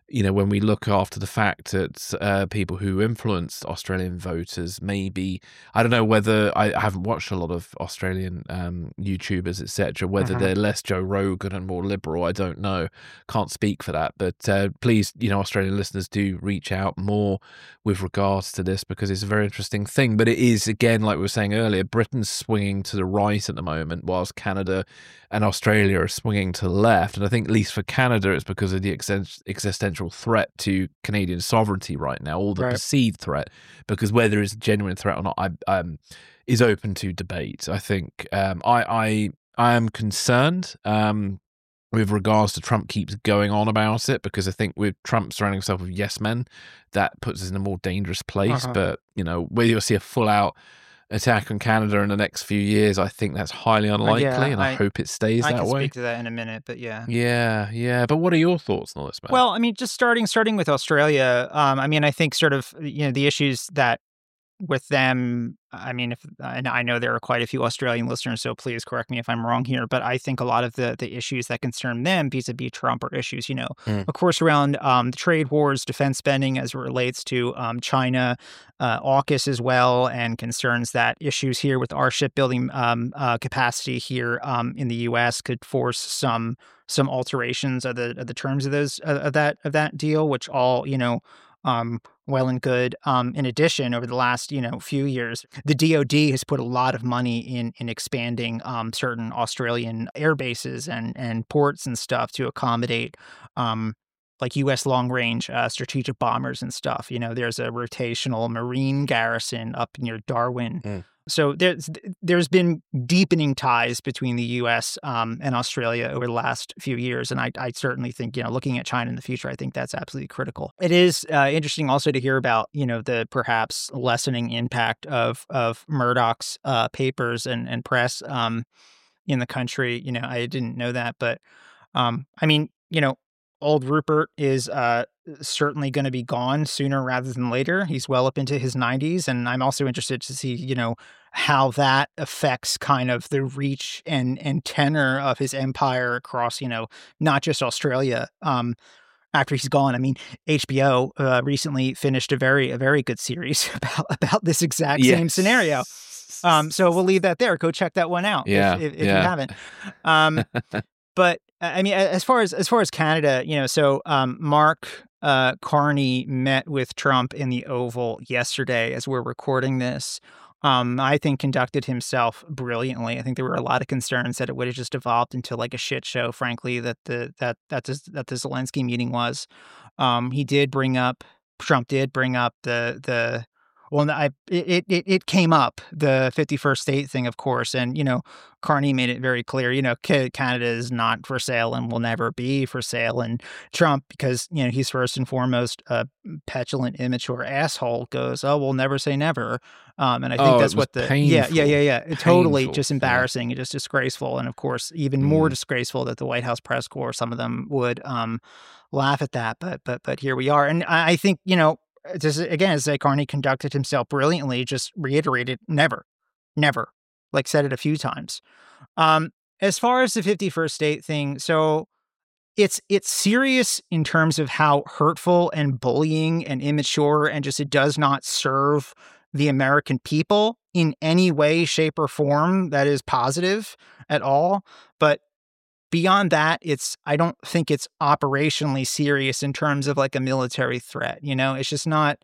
you know, when we look after the fact that uh, people who influenced Australian voters, maybe, I don't know whether, I, I haven't watched a lot of Australian um, YouTubers, et cetera, whether Mhm. they're less Joe Rogan and more liberal, I don't know. Can't speak for that. But uh, please, you know, Australian listeners, do reach out more with regards to this, because it's a very interesting thing. But it is, again, like we were saying earlier, Britain's swinging to the right at the moment, whilst Canada and Australia are swinging to the left. And I think, at least for Canada, it's because of the exist- existential threat to Canadian sovereignty right now, or the Right. perceived threat, because whether it's a genuine threat or not, I, um, is open to debate. I think um, I, I, I am concerned um, with regards to Trump keeps going on about it, because I think with Trump surrounding himself with yes men, that puts us in a more dangerous place. Uh-huh. But, you know, whether you'll see a full out attack on Canada in the next few years, I think that's highly unlikely, yeah, and I, I- hope it stays I that can way. speak to that in a minute, but yeah. Yeah, yeah. But what are your thoughts on all this, Matt? Well, I mean, just starting starting with Australia, um, I mean, I think sort of, you know, the issues that with them, I mean, if and I know there are quite a few Australian listeners, so please correct me if I'm wrong here, but I think a lot of the the issues that concern them vis-a-vis Trump are issues, you know, Mm. of course, around um, the trade wars, defense spending as it relates to um, China, uh, AUKUS as well, and concerns that issues here with our shipbuilding um, uh, capacity here um, in the U S could force some some alterations of the of the terms of those uh, of that of that deal, which all, you know, um, well and good. Um, in addition, over the last, you know, few years, the D O D has put a lot of money in in expanding um, certain Australian air bases and and ports and stuff to accommodate um, like U S long range uh, strategic bombers and stuff. You know, there's a rotational Marine garrison up near Darwin. Mm. So there's there's been deepening ties between the U S um, and Australia over the last few years, and I, I certainly think, you know, looking at China in the future, I think that's absolutely critical. It is uh, interesting also to hear about, you know, the perhaps lessening impact of of Murdoch's uh, papers and and press um, in the country. You know, I didn't know that, but um, I mean, you know, old Rupert is uh, certainly going to be gone sooner rather than later. He's well up into his nineties, and I'm also interested to see, you know, how that affects kind of the reach and and tenor of his empire across, you know, not just Australia. Um, after he's gone, I mean, H B O uh, recently finished a very a very good series about about this exact same scenario. Um, so we'll leave that there. Go check that one out Yeah, if, if, if yeah. you haven't. Um, but I mean, as far as as far as Canada, you know, so um, Mark uh, Carney met with Trump in the Oval yesterday as we're recording this. Um, I think conducted himself brilliantly. I think there were a lot of concerns that it would have just evolved into like a shit show, frankly, that the that that the, that the Zelensky meeting was. Um, he did bring up Trump did bring up the the well, I it it it came up, the fifty-first state thing, of course, and you know, Carney made it very clear, you know, Canada is not for sale and will never be for sale. And Trump, because you know he's first and foremost a petulant, immature asshole, goes, "Oh, we'll never say never." Um, and I think Oh, that's it was what the painful. yeah yeah yeah yeah it totally Painful, just yeah. embarrassing and just disgraceful, and of course even more Mm. disgraceful that the White House press corps, some of them would um laugh at that, but but but here we are, and I I think, you know, just again, as like Carney conducted himself brilliantly, just reiterated never, never, like said it a few times. Um, as far as the fifty-first state thing, so it's it's serious in terms of how hurtful and bullying and immature and just it does not serve the American people in any way, shape, or form that is positive at all. But beyond that, it's I don't think it's operationally serious in terms of like a military threat. You know, it's just not.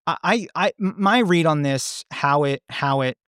I I my read on this, how it how it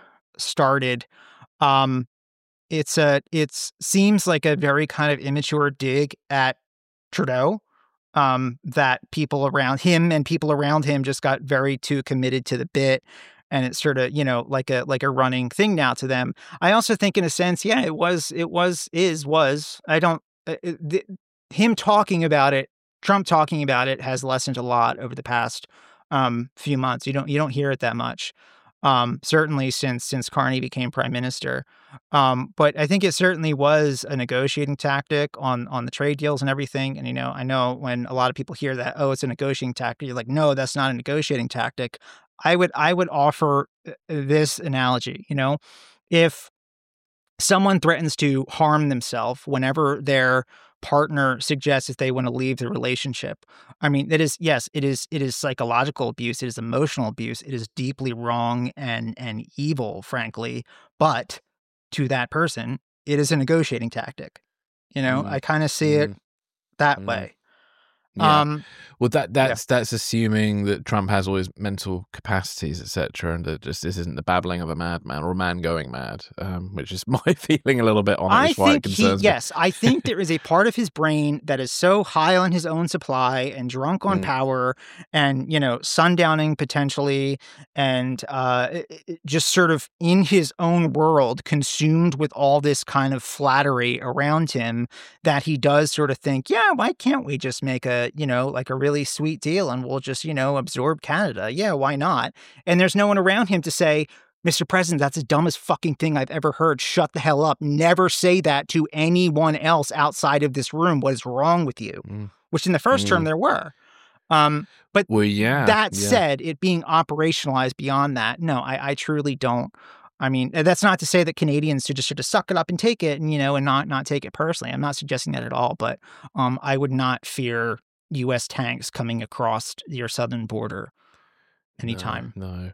started. Um, it's a it's seems like a very kind of immature dig at Trudeau. Um, that people around him and people around him just got very too committed to the bit. And it's sort of, you know, like a like a running thing now to them. I also think in a sense, yeah, it was, it was, is, was. I don't, uh, the, him talking about it, Trump talking about it has lessened a lot over the past um, few months. You don't, you don't hear it that much. Um, certainly since since Carney became prime minister. Um, but I think it certainly was a negotiating tactic on on the trade deals and everything. And, you know, I know when a lot of people hear that, oh, it's a negotiating tactic, you're like, no, that's not a negotiating tactic. I would I would offer this analogy, you know, if someone threatens to harm themselves whenever they're partner suggests that they want to leave the relationship. I mean, it is, yes, it is, it is psychological abuse. It is emotional abuse. It is deeply wrong and, and evil, frankly. But to that person, it is a negotiating tactic. You know, Mm. I kind of see it Mm. that Mm. way. Yeah. Um, Well, that that's that's assuming that Trump has all his mental capacities, et cetera, and that just this isn't the babbling of a madman or a man going mad, um, which is my feeling a little bit on it. I Which is why it think he, concerns me. yes, I think there is a part of his brain that is so high on his own supply and drunk on Mm. power and, you know, sundowning potentially and uh, it- it- just sort of in his own world, consumed with all this kind of flattery around him that he does sort of think, yeah, why can't we just make a, you know, like a really sweet deal and we'll just, you know, absorb Canada? Yeah, why not? And there's no one around him to say, Mister President, that's the dumbest fucking thing I've ever heard. Shut the hell up. Never say that to anyone else outside of this room. What is wrong with you? Mm. Which in the first term Mm. there were. Um, but Well, yeah. that yeah. said, it being operationalized beyond that, no, I, I truly don't. I mean, that's not to say that Canadians should just sort of suck it up and take it and, you know, and not not take it personally. I'm not suggesting that at all, but um, I would not fear U S tanks coming across your southern border anytime. No, no,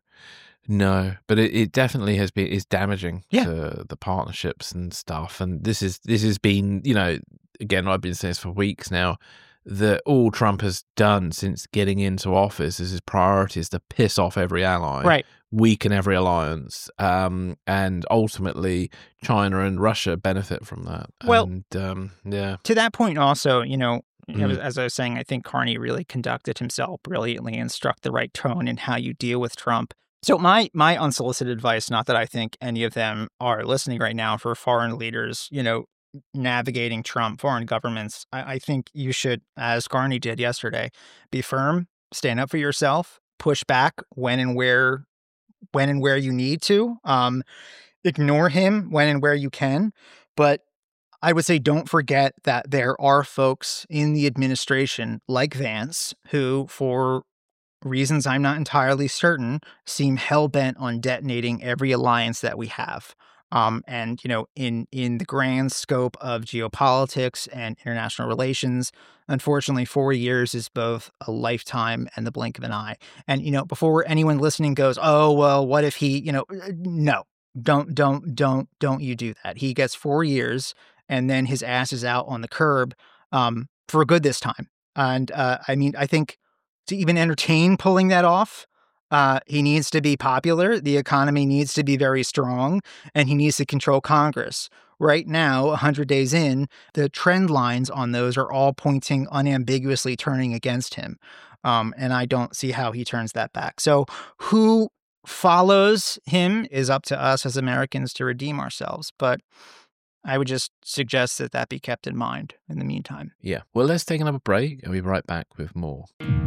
no. But it, it definitely has been is damaging Yeah. to the partnerships and stuff. And this is this has been, you know, again, I've been saying this for weeks now. That all Trump has done since getting into office is his priority is to piss off every ally, Right. weaken every alliance, um, and ultimately China and Russia benefit from that. Well- and, um, yeah, To that point also, you know, Mm. as I was saying, I think Carney really conducted himself brilliantly and struck the right tone in how you deal with Trump. So my my unsolicited advice, not that I think any of them are listening right now, for foreign leaders, you know, navigating Trump, foreign governments, I, I think you should, as Carney did yesterday, be firm, stand up for yourself, push back when and where when and where you need to. Um, ignore him when and where you can, but I would say don't forget that there are folks in the administration like Vance who, for reasons I'm not entirely certain, seem hell-bent on detonating every alliance that we have. Um, and, you know, in, in the grand scope of geopolitics and international relations, unfortunately, four years is both a lifetime and the blink of an eye. And, you know, before anyone listening goes, oh, well, what if he, you know, no, don't, don't, don't, don't you do that. He gets four years and then his ass is out on the curb um, for good this time. And uh, I mean, I think to even entertain pulling that off, uh, he needs to be popular. The economy needs to be very strong, and he needs to control Congress. Right now, one hundred days in, the trend lines on those are all pointing unambiguously turning against him. Um, and I don't see how he turns that back. So who follows him is up to us as Americans to redeem ourselves. But I would just suggest that that be kept in mind in the meantime. yeah. Well, let's take another break and we'll be right back with more.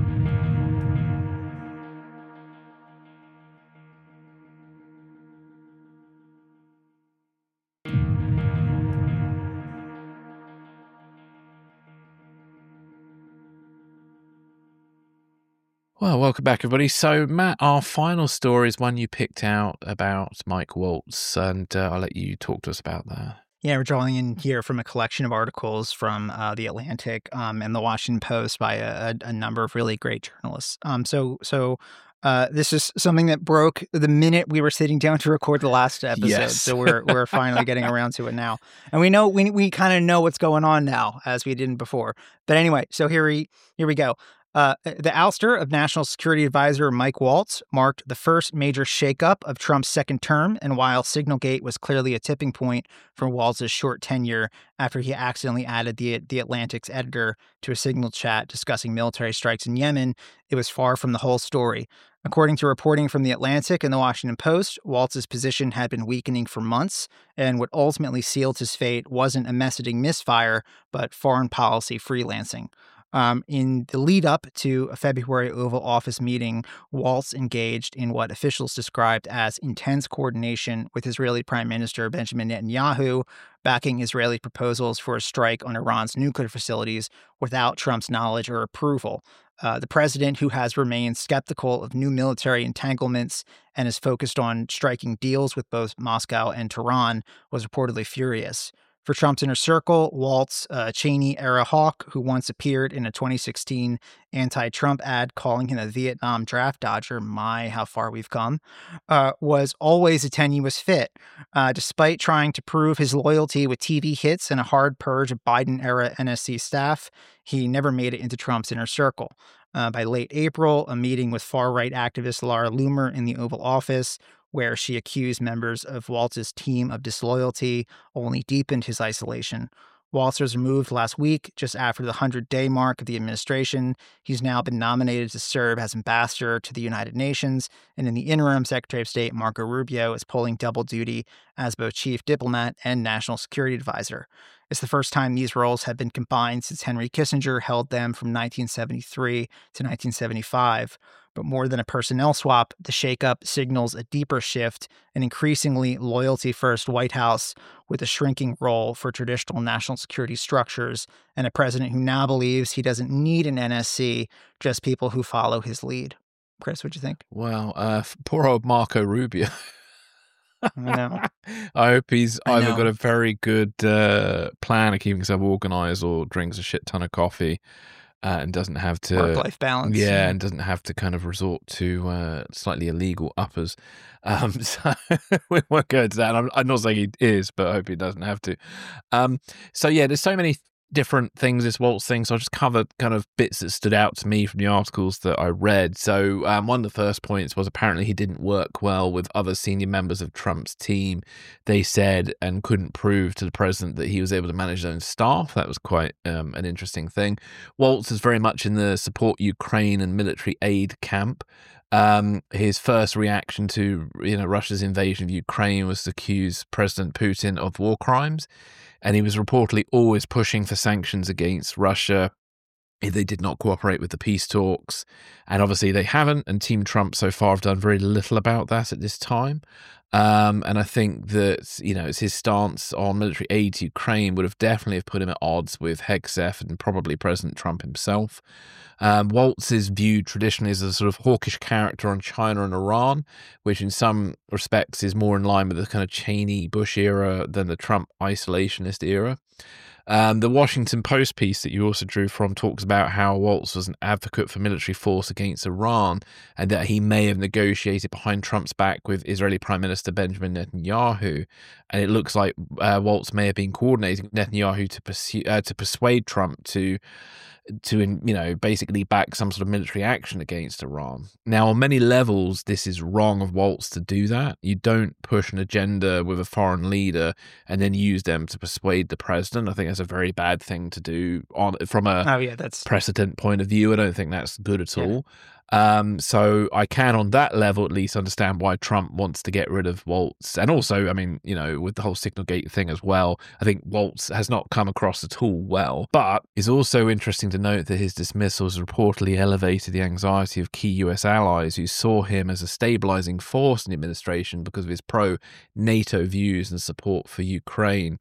Well, welcome back, everybody. So, Matt, our final story is one you picked out about Mike Waltz, and uh, I'll let you talk to us about that. Yeah, we're drawing in here from a collection of articles from uh, The Atlantic um, and The Washington Post by a, a, a number of really great journalists. Um, so, so uh, this is something that broke the minute we were sitting down to record the last episode. Yes. So we're we're finally getting around to it now, and we know we we kind of know what's going on now as we didn't before. But anyway, so here we here we go. Uh, the ouster of National Security Advisor Mike Waltz marked the first major shakeup of Trump's second term, and while Signalgate was clearly a tipping point for Waltz's short tenure after he accidentally added the, the Atlantic's editor to a Signal chat discussing military strikes in Yemen, it was far from the whole story. According to reporting from The Atlantic and The Washington Post, Waltz's position had been weakening for months, and what ultimately sealed his fate wasn't a messaging misfire, but foreign policy freelancing. Um, in the lead up to a February Oval Office meeting, Waltz engaged in what officials described as intense coordination with Israeli Prime Minister Benjamin Netanyahu, backing Israeli proposals for a strike on Iran's nuclear facilities without Trump's knowledge or approval. Uh, the president, who has remained skeptical of new military entanglements and is focused on striking deals with both Moscow and Tehran, was reportedly furious. For Trump's inner circle, Waltz, a Cheney-era hawk who once appeared in a twenty sixteen anti-Trump ad calling him a Vietnam draft dodger, my, how far we've come, uh, was always a tenuous fit. Uh, despite trying to prove his loyalty with T V hits and a hard purge of Biden-era N S C staff, he never made it into Trump's inner circle. Uh, by late April, a meeting with far-right activist Laura Loomer in the Oval Office, where she accused members of Waltz's team of disloyalty, only deepened his isolation. Waltz was removed last week, just after the hundred-day mark of the administration. He's now been nominated to serve as ambassador to the United Nations, and in the interim, Secretary of State Marco Rubio is pulling double duty as both chief diplomat and national security advisor. It's the first time these roles have been combined since Henry Kissinger held them from nineteen seventy-three to nineteen seventy-five. But more than a personnel swap, the shakeup signals a deeper shift, an increasingly loyalty-first White House with a shrinking role for traditional national security structures, and a president who now believes he doesn't need an N S C, just people who follow his lead. Chris, what'd you think? Well, uh, poor old Marco Rubio. I know. I hope he's I either know. got a very good uh, plan of keeping himself organized or drinks a shit ton of coffee uh, and doesn't have to... Work-life balance. Yeah, and doesn't have to kind of resort to uh, slightly illegal uppers. Um, so we won't go into that. I'm, I'm not saying he is, but I hope he doesn't have to. Um, so yeah, there's so many different things, this Waltz thing, so I'll just cover kind of bits that stood out to me from the articles that I read. So um, one of the first points was apparently he didn't work well with other senior members of Trump's team, they said, and couldn't prove to the president that he was able to manage his own staff. That was quite um, an interesting thing. Waltz is very much in the support Ukraine and military aid camp. Um, his first reaction to you know Russia's invasion of Ukraine was to accuse President Putin of war crimes. And he was reportedly always pushing for sanctions against Russia if they did not cooperate with the peace talks. And obviously they haven't, and Team Trump so far have done very little about that at this time. Um, and I think that, you know, it's his stance on military aid to Ukraine would have definitely have put him at odds with Hegseth and probably President Trump himself. Um, Waltz is viewed traditionally as a sort of hawkish character on China and Iran, which in some respects is more in line with the kind of Cheney-Bush era than the Trump isolationist era. Um, the Washington Post piece that you also drew from talks about how Waltz was an advocate for military force against Iran and that he may have negotiated behind Trump's back with Israeli Prime Minister Benjamin Netanyahu. And it looks like uh, Waltz may have been coordinating with Netanyahu to pursue, uh, to persuade Trump to to, you know, basically back some sort of military action against Iran. Now, on many levels, this is wrong of Waltz to do that. You don't push an agenda with a foreign leader and then use them to persuade the president. I think that's a very bad thing to do on from a Oh, yeah, that's precedent point of view. I don't think that's good at Yeah. all. Um, so I can, on that level, at least understand why Trump wants to get rid of Waltz. And also, I mean, you know, with the whole Signalgate thing as well, I think Waltz has not come across at all well. But it's also interesting to note that his dismissal has reportedly elevated the anxiety of key U S allies who saw him as a stabilizing force in the administration because of his pro-NATO views and support for Ukraine.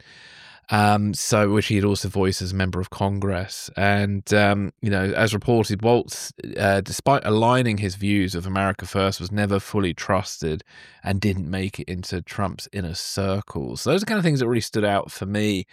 Um, so, which he had also voiced as a member of Congress. And, um, you know, as reported, Waltz, uh, despite aligning his views of America First, was never fully trusted and didn't make it into Trump's inner circle. So those are the kind of things that really stood out for me.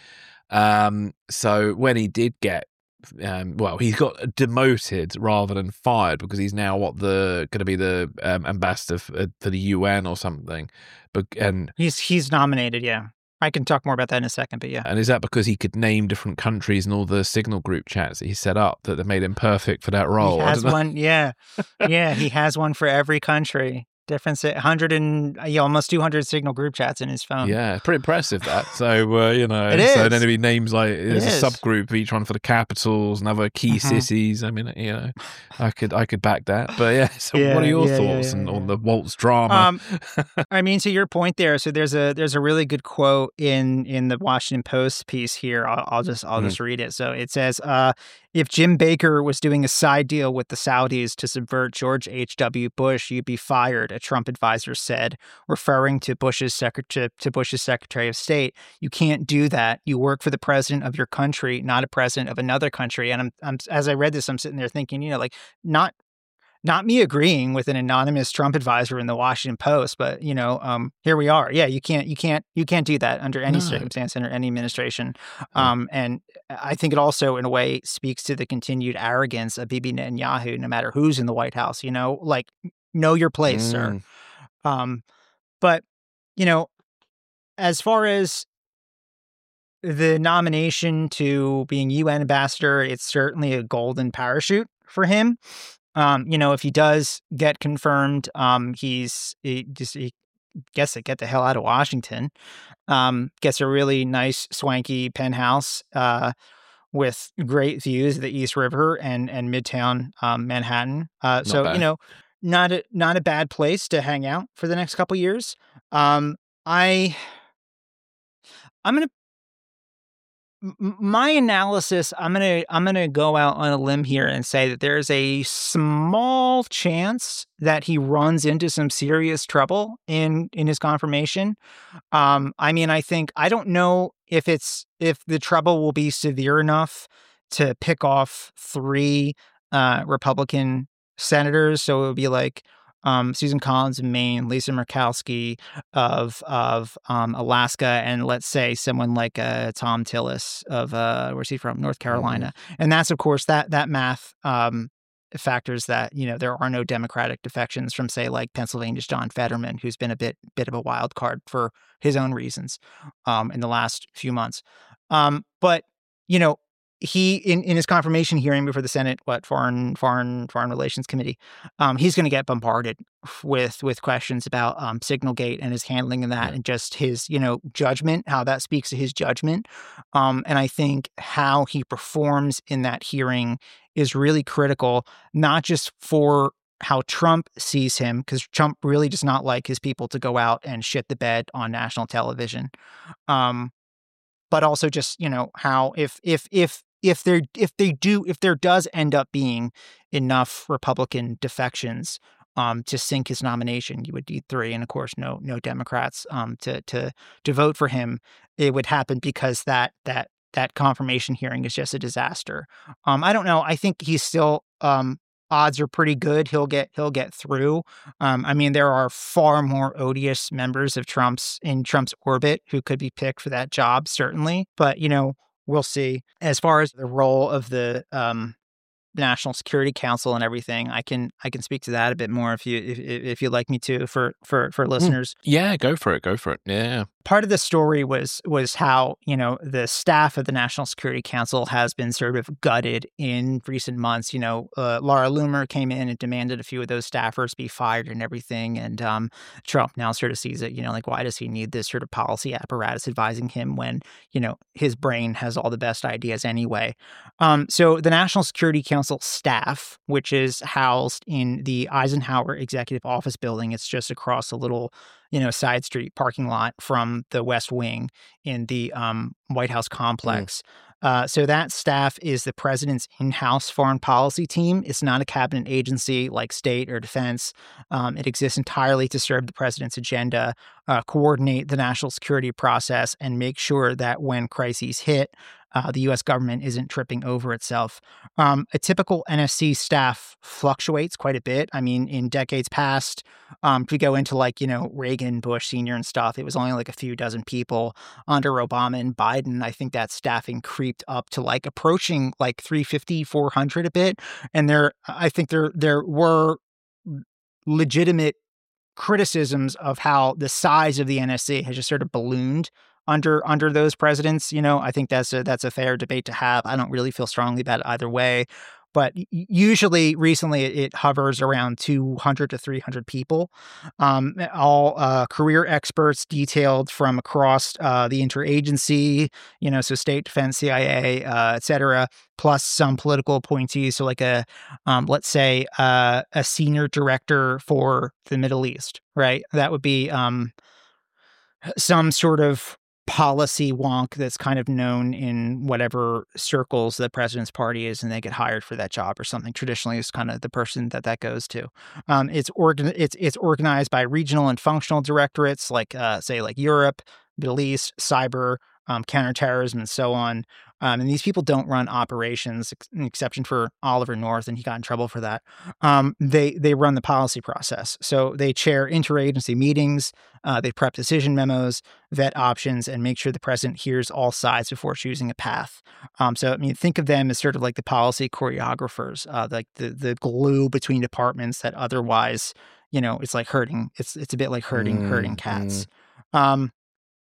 Um, so when he did get Um, well, he got demoted rather than fired because he's now what the going to be the um, ambassador for, for the U N or something. But and he's he's nominated. Yeah, I can talk more about that in a second. But yeah, and is that because he could name different countries and all the Signal group chats that he set up that they made him perfect for that role? he I has don't know. one. Yeah, yeah, he has one for every country. Different, si- one hundred and yeah, almost two hundred Signal group chats in his phone. Yeah, it's pretty impressive that. So uh, you know, It so is. then it'd be names like there's is. a subgroup of each one for the capitals and other key Mhm. cities. I mean, you know, I could I could back that. But yeah, so Yeah, what are your yeah, yeah, thoughts yeah, on, yeah. on the Waltz drama? Um, I mean, to your point there, so there's a there's a really good quote in in the Washington Post piece here. I'll, I'll just I'll Mm. just read it. So it says, uh, if Jim Baker was doing a side deal with the Saudis to subvert George H W. Bush, you'd be fired, a Trump advisor said, referring to Bush's secretary to Bush's Secretary of State. You can't do that. You work for the president of your country, not a president of another country. And I'm, I'm as I read this, I'm sitting there thinking, you know, like not. not me agreeing with an anonymous Trump advisor in the Washington Post, but you know, um, here we are. Yeah, you can't, you can't, you can't do that under any No. circumstance, under any administration. Oh. Um, and I think it also, in a way, speaks to the continued arrogance of Bibi Netanyahu. No matter who's in the White House, you know, like know your place, Mm. sir. Um, but you know, as far as the nomination to being U N ambassador, it's certainly a golden parachute for him. Um, you know, if he does get confirmed, um, he's he just he gets to get the hell out of Washington. Um, gets a really nice, swanky penthouse uh, with great views of the East River and and Midtown um, Manhattan. Uh, so bad. you know, not a not a bad place to hang out for the next couple years. Um, I I'm gonna m- my analysis, I'm gonna I'm gonna go out on a limb here and say that there's a small chance that he runs into some serious trouble in in his confirmation. Um, I mean, I think I don't know if it's if the trouble will be severe enough to pick off three uh, Republican senators. So it would be like um, Susan Collins of Maine, Lisa Murkowski of of um, Alaska, and let's say someone like uh, Tom Tillis of uh, where's he from? North Carolina. And that's of course that that math um, factors that you know there are no Democratic defections from say like Pennsylvania's John Fetterman, who's been a bit bit of a wild card for his own reasons um, in the last few months. Um, but you know he in, in his confirmation hearing before the Senate, what foreign foreign foreign relations committee, um, he's going to get bombarded with with questions about um, Signalgate and his handling of that, Yeah. and just his you know judgment, how that speaks to his judgment. Um, and I think how he performs in that hearing is really critical, not just for how Trump sees him, because Trump really does not like his people to go out and shit the bed on national television. Um, but also just, you know, how if if if if there if they do if there does end up being enough Republican defections um, to sink his nomination, you would need three, and of course, no no Democrats um, to to to vote for him. It would happen because that that that confirmation hearing is just a disaster. Um, I don't know. I think he's still um, odds are pretty good. He'll get he'll get through. Um, I mean, there are far more odious members of Trump's in Trump's orbit who could be picked for that job, certainly. But you know, we'll see. As far as the role of the um, National Security Council and everything, I can I can speak to that a bit more if you if, if you'd like me to for for for listeners. Yeah, go for it. Go for it. Yeah. Part of the story was was how, you know, the staff of the National Security Council has been sort of gutted in recent months. You know, uh, Laura Loomer came in and demanded a few of those staffers be fired and everything. And um, Trump now sort of sees it, you know, like, why does he need this sort of policy apparatus advising him when, you know, his brain has all the best ideas anyway? Um, so the National Security Council staff, which is housed in the Eisenhower Executive Office Building, it's just across a little, you know, side street parking lot from the West Wing in the um, White House complex. Mm. Uh, so that staff is the president's in-house foreign policy team. It's not a cabinet agency like state or defense. Um, it exists entirely to serve the president's agenda, uh, coordinate the national security process, and make sure that when crises hit, Uh, the U S government isn't tripping over itself. Um, a typical N S C staff fluctuates quite a bit. I mean, in decades past, um, if we go into like, you know, Reagan, Bush Senior and stuff, it was only like a few dozen people. Under Obama and Biden, I think that staffing creeped up to like approaching like three fifty, four hundred a bit. And there, I think there, there were legitimate criticisms of how the size of the N S C has just sort of ballooned under under those presidents. You know, I think that's a that's a fair debate to have. I don't really feel strongly about it either way, but usually recently it hovers around two hundred to three hundred people, um, all uh, career experts detailed from across uh, the interagency, you know, so state, defense, C I A, uh, et cetera, plus some political appointees. So like a, um, let's say uh, a senior director for the Middle East, right? That would be um, some sort of policy wonk that's kind of known in whatever circles the president's party is, and they get hired for that job or something. Traditionally, is kind of the person that that goes to. Um, it's organ it's it's organized by regional and functional directorates, like uh, say like Europe, Middle East, cyber, um, counterterrorism, and so on. Um, and these people don't run operations, ex- an exception for Oliver North, and he got in trouble for that. Um, they they run the policy process. So they chair interagency meetings, uh, they prep decision memos, vet options, and make sure the president hears all sides before choosing a path. Um, so I mean, think of them as sort of like the policy choreographers, uh, like the the glue between departments that otherwise, you know, it's like herding. It's it's a bit like herding Mm, herding cats. mm. Um,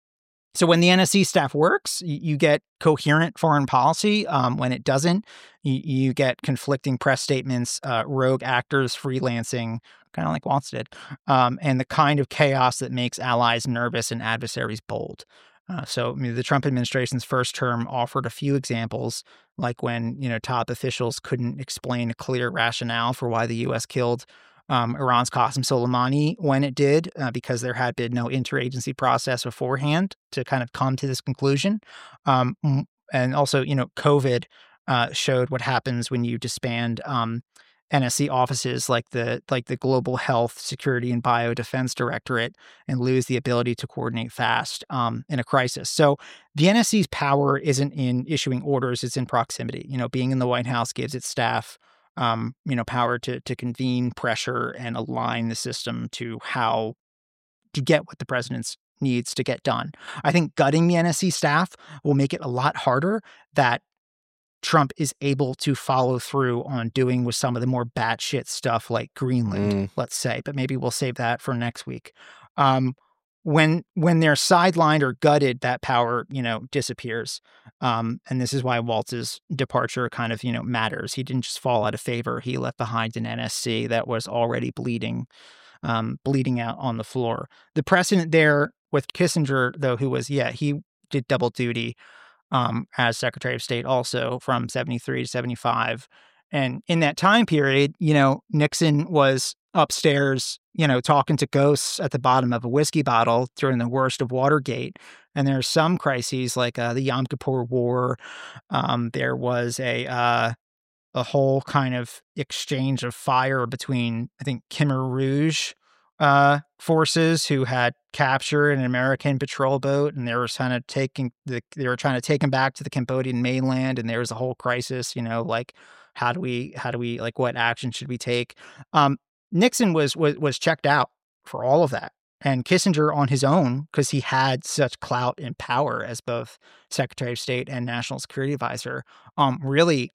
so when the N S C staff works, you, you get coherent foreign policy. Um, when it doesn't, you, you get conflicting press statements, uh, rogue actors freelancing, kind of like Waltz did, um, and the kind of chaos that makes allies nervous and adversaries bold. Uh, so I mean, the Trump administration's first term offered a few examples, like when you know top officials couldn't explain a clear rationale for why the U S killed um, Iran's Qasem Soleimani when it did, uh, because there had been no interagency process beforehand to kind of come to this conclusion. Um, and also, you know, COVID uh, showed what happens when you disband um, N S C offices like the like the Global Health, Security, and Biodefense Directorate and lose the ability to coordinate fast um, in a crisis. So the N S C's power isn't in issuing orders; it's in proximity. You know, being in the White House gives its staff Um, you know, power to to convene pressure and align the system to how to get what the president needs to get done. I think gutting the N S C staff will make it a lot harder that Trump is able to follow through on doing with some of the more batshit stuff like Greenland, Mm. let's say, but maybe we'll save that for next week. Um, when when they're sidelined or gutted, that power, you know, disappears. Um, and this is why Waltz's departure kind of, you know, matters. He didn't just fall out of favor. He left behind an N S C that was already bleeding, um, bleeding out on the floor. The precedent there with Kissinger, though, who was, yeah, he did double duty um, as Secretary of State also from seventy-three to seventy-five. And in that time period, you know, Nixon was upstairs, you know, talking to ghosts at the bottom of a whiskey bottle during the worst of Watergate. And there are some crises like uh, the Yom Kippur War. Um, there was a uh, a whole kind of exchange of fire between, I think, Khmer Rouge uh, forces who had captured an American patrol boat, and they were kind of taking the they were trying to take him back to the Cambodian mainland, and there was a whole crisis, you know, like how do we how do we like what action should we take? Um, Nixon was was was checked out for all of that, and Kissinger on his own, because he had such clout and power as both Secretary of State and National Security Advisor, um, really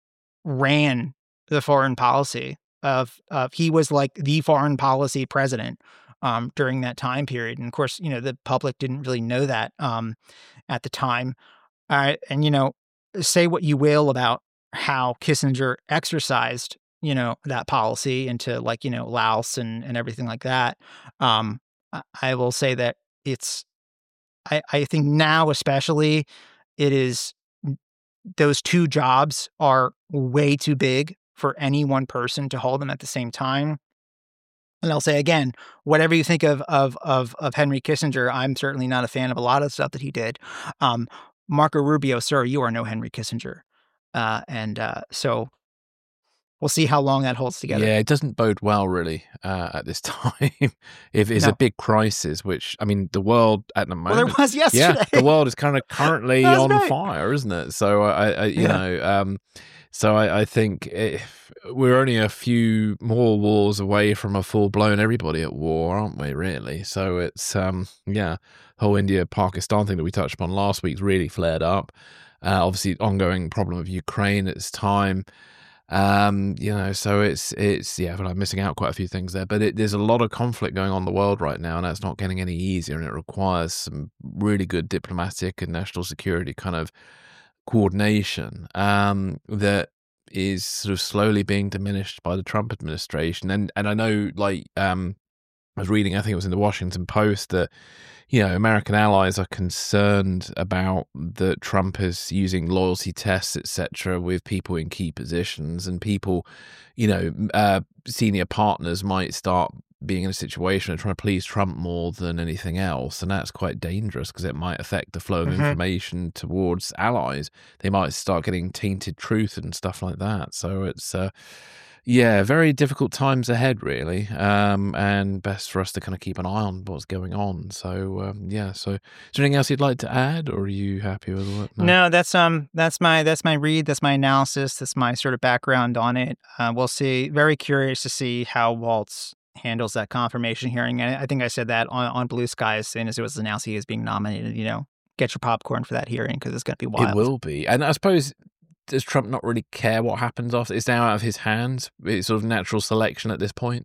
ran the foreign policy of of he was like the foreign policy president um, during that time period. And of course, you know, the public didn't really know that um, at the time. Uh, and, you know, say what you will about how Kissinger exercised, you know, that policy into like, you know, Laos and, and everything like that. Um, I, I will say that it's, I, I think now especially it is, those two jobs are way too big for any one person to hold them at the same time. And I'll say again, whatever you think of of of of Henry Kissinger, I'm certainly not a fan of a lot of the stuff that he did. Um, Marco Rubio, sir, you are no Henry Kissinger, uh, and uh, so we'll see how long that holds together. Yeah, it doesn't bode well, really, uh, at this time. If it's No. a big crisis, which, I mean, the world at the moment... Well, there was yesterday. Yeah, the world is kind of currently That's on right. fire, isn't it? So, I, I you Yeah. know, um, so I, I think if we're only a few more wars away from a full-blown everybody at war, aren't we, really? So it's, um, yeah, the whole India-Pakistan thing that we touched upon last week's really flared up. Uh, obviously, ongoing problem of Ukraine at this time. Um, you know, so it's, it's, yeah, but I'm missing out quite a few things there, but it, there's a lot of conflict going on in the world right now, and that's not getting any easier, and it requires some really good diplomatic and national security kind of coordination, um, that is sort of slowly being diminished by the Trump administration. And, and I know, like, um, I was reading, I think it was in the Washington Post, that, you know, American allies are concerned about that Trump is using loyalty tests, et cetera, with people in key positions, and people, you know, uh, senior partners might start being in a situation of trying to please Trump more than anything else, and that's quite dangerous because it might affect the flow of Mhm. information towards allies. They might start getting tainted truth and stuff like that. So it's, uh, Yeah, very difficult times ahead, really, um, and best for us to kind of keep an eye on what's going on. So, um, yeah. So, is there anything else you'd like to add, or are you happy with what? No. No, that's um, that's my that's my read, that's my analysis, that's my sort of background on it. Uh, we'll see. Very curious to see how Waltz handles that confirmation hearing, and I think I said that on on Blue Sky as soon as it was announced he was being nominated. You know, get your popcorn for that hearing because it's going to be wild. It will be, and I suppose, does Trump not really care what happens after? It's now out of his hands. It's sort of natural selection at this point.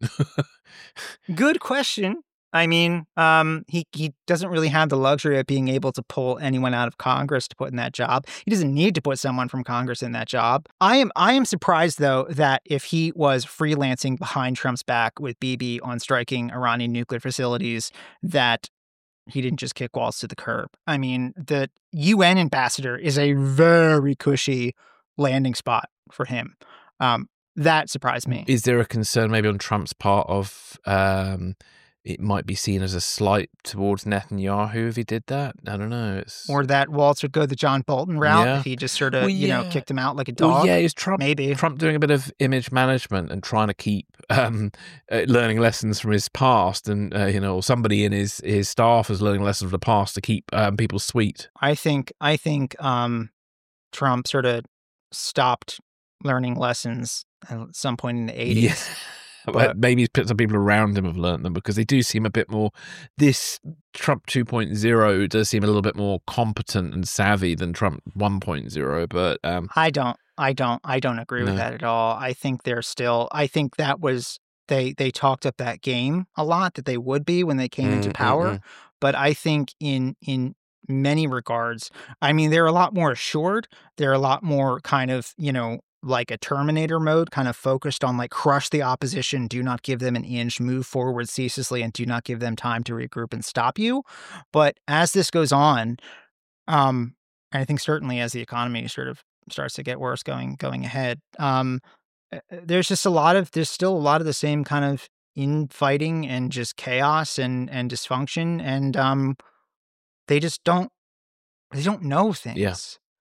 Good question. I mean, um, he he doesn't really have the luxury of being able to pull anyone out of Congress to put in that job. He doesn't need to put someone from Congress in that job. I am I am surprised though that if he was freelancing behind Trump's back with Bibi on striking Iranian nuclear facilities, that he didn't just kick Waltz to the curb. I mean, the U N ambassador is a very cushy landing spot for him. Um, that surprised me. Is there a concern maybe on Trump's part of um, it might be seen as a slight towards Netanyahu if he did that? I don't know. It's... Or that Waltz would go the John Bolton route Yeah. if he just sort of, Well, you know, yeah. kicked him out like a dog. Well, yeah, is Trump Maybe. Trump doing a bit of image management and trying to keep um, uh, learning lessons from his past, and uh, you know, somebody in his his staff is learning lessons from the past to keep um, people sweet. I think I think um, Trump sort of stopped learning lessons at some point in the eighties. Yeah. But- But maybe some people around him have learned them because they do seem a bit more. This Trump two point oh does seem a little bit more competent and savvy than Trump one point oh. But um, I don't, I don't, I don't agree No. with that at all. I think they're still. I think that was they they talked up that game a lot that they would be when they came into Mm, mm, power. mm. But I think in in many regards, I mean, they're a lot more assured. They're a lot more kind of, you know, like a Terminator mode, kind of focused on like crush the opposition, do not give them an inch, move forward ceaselessly, and do not give them time to regroup and stop you. But as this goes on, um, and I think certainly as the economy sort of starts to get worse going going ahead, um, uh, there's just a lot of there's still a lot of the same kind of infighting and just chaos and and dysfunction, and um, they just don't they don't know things. Yeah.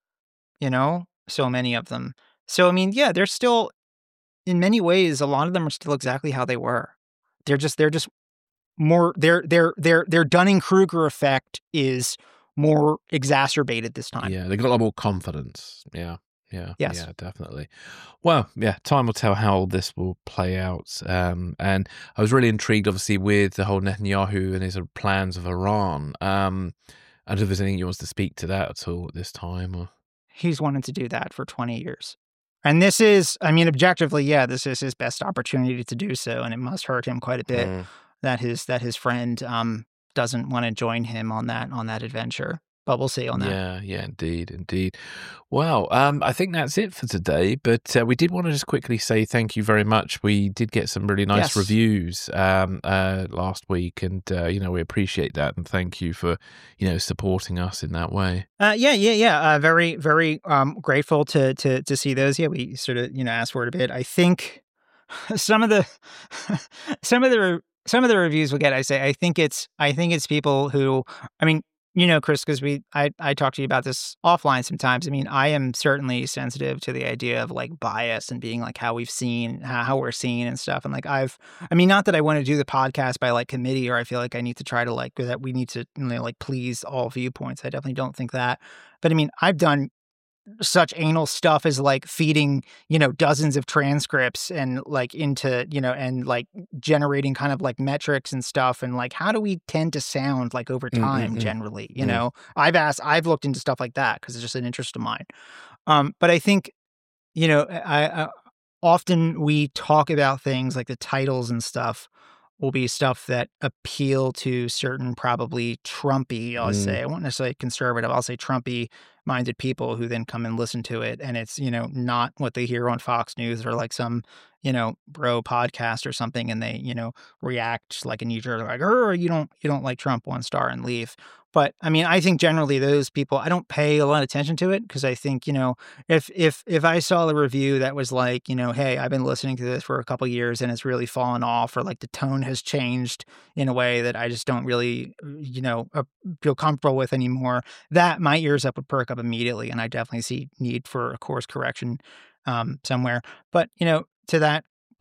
You know, so many of them. So, I mean, yeah, they're still, in many ways, a lot of them are still exactly how they were. They're just, they're just more, their, their, their, their Dunning-Kruger effect is more exacerbated this time. Yeah, they got a lot more confidence. Yeah, yeah, Yes. yeah, definitely. Well, yeah, time will tell how this will play out. Um, and I was really intrigued, obviously, with the whole Netanyahu and his plans of Iran. Um, I don't know if there's anything you want to speak to that at all at this time. Or... He's wanted to do that for twenty years. And this is, I mean, objectively, yeah, this is his best opportunity to do so, and it must hurt him quite a bit Mm. that his that his friend um doesn't want to join him on that on that adventure. But we'll see on that. Yeah, yeah, indeed, indeed. Well, um, I think that's it for today. But uh, we did want to just quickly say thank you very much. We did get some really nice Yes. reviews um, uh, last week, and uh, you know we appreciate that, and thank you for you know supporting us in that way. Uh, yeah, yeah, yeah. Uh, very, very um, grateful to to to see those. Yeah, we sort of you know asked for it a bit. I think some of the some of the re- some of the reviews we'll get. I say I think it's I think it's people who I mean. You know, Chris, because we, I, I talk to you about this offline sometimes. I mean, I am certainly sensitive to the idea of like bias and being like how we've seen, how, how we're seen and stuff. And like, I've, I mean, not that I want to do the podcast by like committee or I feel like I need to try to like, or that we need to, you know, like please all viewpoints. I definitely don't think that. But I mean, I've done such anal stuff as like feeding, you know, dozens of transcripts and like into, you know, and like generating kind of like metrics and stuff. And like, how do we tend to sound like over time Mm-mm-mm. generally, you Mm. know, I've asked, I've looked into stuff like that because it's just an interest of mine. Um, but I think, you know, I, I often we talk about things like the titles and stuff will be stuff that appeal to certain probably Trumpy, I'll Mm. say, I won't necessarily conservative, I'll say Trumpy minded people who then come and listen to it. And it's, you know, not what they hear on Fox News or like some, you know, bro podcast or something. And they, you know, react like a knee jerk, like, oh, you don't, you don't like Trump, one star and leave. But I mean, I think generally those people, I don't pay a lot of attention to it because I think, you know, if if if I saw a review that was like, you know, hey, I've been listening to this for a couple years and it's really fallen off, or like the tone has changed in a way that I just don't really, you know, uh, feel comfortable with anymore, that my ears up would perk up immediately, and I definitely see need for a course correction um, somewhere. But you know, to that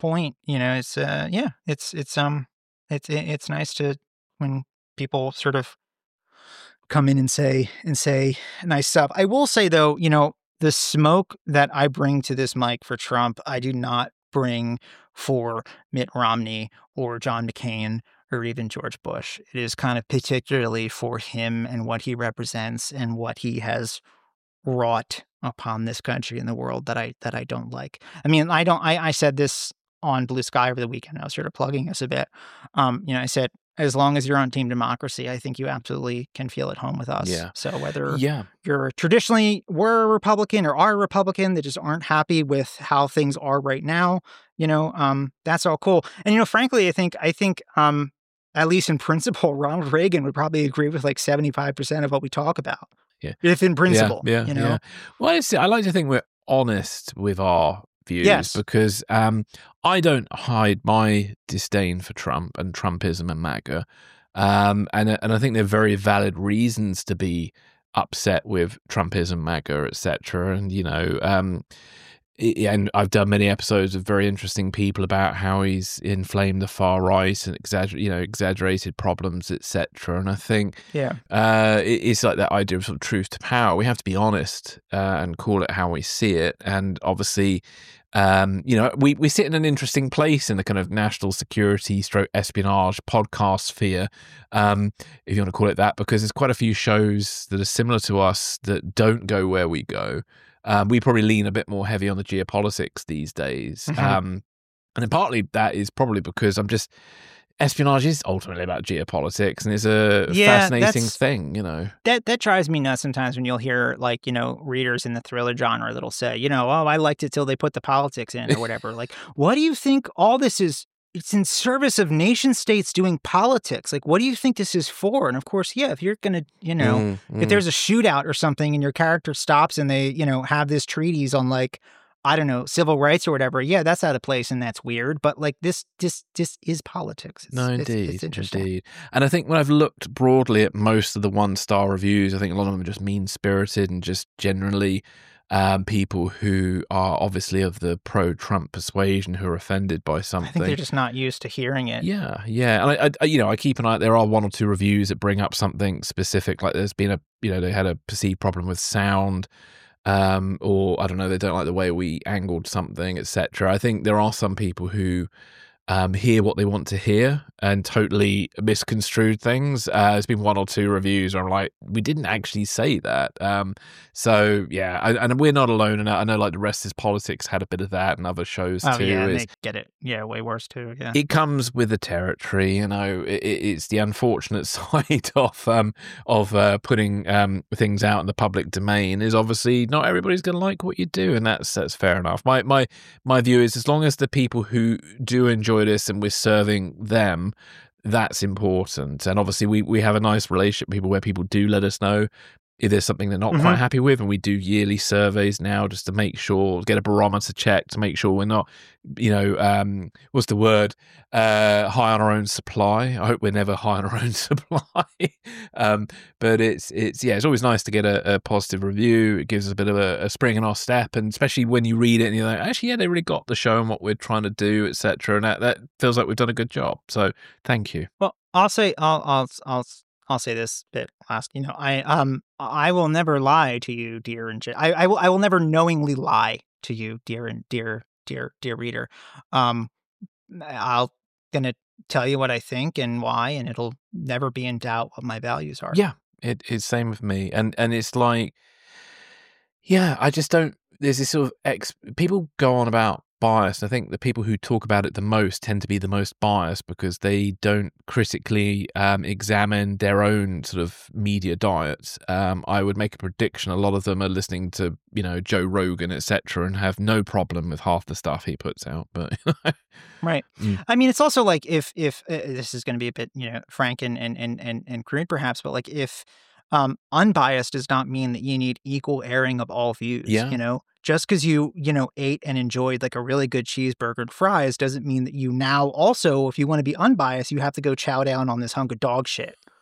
point. You know, it's uh, yeah, it's it's um, it's it's nice to when people sort of come in and say and say nice stuff. I will say though, you know, the smoke that I bring to this mic for Trump, I do not bring for Mitt Romney or John McCain or even George Bush. It is kind of particularly for him and what he represents and what he has wrought upon this country and the world that I that I don't like. I mean, I don't. I, I said this on Blue Sky over the weekend. I was sort of plugging us a bit. Um, you know, I said, as long as you're on Team Democracy, I think you absolutely can feel at home with us. Yeah. So whether Yeah. you're traditionally were a Republican or are a Republican that just aren't happy with how things are right now, you know, um, that's all cool. And you know, frankly, I think I think um, at least in principle, Ronald Reagan would probably agree with like seventy-five percent of what we talk about. Yeah. If in principle, Yeah, yeah, you know. yeah. Well, it's, I like to think we're honest with our views Yes. because um, I don't hide my disdain for Trump and Trumpism and MAGA, um, and and I think there are very valid reasons to be upset with Trumpism, MAGA, et cetera. And you know, um, it- and I've done many episodes of very interesting people about how he's inflamed the far right and exagger, you know, exaggerated problems, et cetera. And I think Yeah. uh, it- it's like that idea of sort of truth to power. We have to be honest uh, and call it how we see it. And obviously, um, you know, we, we sit in an interesting place in the kind of national security stroke espionage podcast sphere, um, if you want to call it that, because there's quite a few shows that are similar to us that don't go where we go. Um, we probably lean a bit more heavy on the geopolitics these days. Mhm. Um, and then partly that is probably because I'm just, espionage is ultimately about geopolitics and it's a Yeah, fascinating that's- thing, you know. That that drives me nuts sometimes when you'll hear like, you know, readers in the thriller genre that'll say, you know, oh, I liked it till they put the politics in or whatever. Like, what do you think all this is? It's in service of nation states doing politics. Like, what do you think this is for? And of course, yeah, if you're going to, you know, Mm, if mm. there's a shootout or something and your character stops and they, you know, have this treaties on like, I don't know, civil rights or whatever. Yeah, that's out of place and that's weird. But like this, this, this is politics. It's, No, it's- indeed, it's interesting. indeed. And I think when I've looked broadly at most of the one-star reviews, I think a lot of them are just mean-spirited and just generally um, people who are obviously of the pro-Trump persuasion who are offended by I something. think they're just not used to hearing it. Yeah, yeah, and I, I, you know, I keep an eye. There are one or two reviews that bring up something specific, like there's been a, you know, they had a perceived problem with sound, um, or I don't know, they don't like the way we angled something, et cetera. I think there are some people who um, hear what they want to hear and totally misconstrued things. Uh, there's been one or two reviews where I'm like, we didn't actually say that. Um, so yeah, I, and we're not alone. And I know like the rest is politics had a bit of that, and other shows Oh too. yeah, and is they get it. Yeah, way worse too. Yeah. it comes with the territory, you know. It, it's the unfortunate side of um of uh, putting um things out in the public domain is obviously not everybody's going to like what you do, and that's that's fair enough. My my my view is as long as the people who do enjoy this and we're serving them, that's important. And obviously, we we have a nice relationship with people where people do let us know if there's something they're not Mhm. quite happy with, and we do yearly surveys now just to make sure, get a barometer check to make sure we're not, you know, um, what's the word, uh, high on our own supply. I hope we're never high on our own supply. um, but it's, it's yeah, it's always nice to get a, a positive review. It gives us a bit of a, a spring in our step, and especially when you read it and you're like, actually, yeah, they really got the show and what we're trying to do, et cetera. And that, that feels like we've done a good job. So thank you. Well, I'll say I'll I'll I'll I'll say this bit last. You know, I um I will never lie to you, dear and I I will I will never knowingly lie to you, dear and dear dear dear reader. Um, I'll gonna tell you what I think and why, and it'll never be in doubt what my values are. Yeah, it, it's same with me, and and it's like, yeah, I just don't. There's this sort of ex. People go on about bias. I think the people who talk about it the most tend to be the most biased because they don't critically um, examine their own sort of media diets. Um, I would make a prediction: a lot of them are listening to, you know, Joe Rogan, et cetera, and have no problem with half the stuff he puts out. But Right. Mm. I mean, it's also like if if uh, this is going to be a bit, you know, frank and and and and, and crude perhaps, but like if um, unbiased does not mean that you need equal airing of all views. Yeah. You know, just because you you know ate and enjoyed like a really good cheeseburger and fries doesn't mean that you now also, if you want to be unbiased, you have to go chow down on this hunk of dog shit.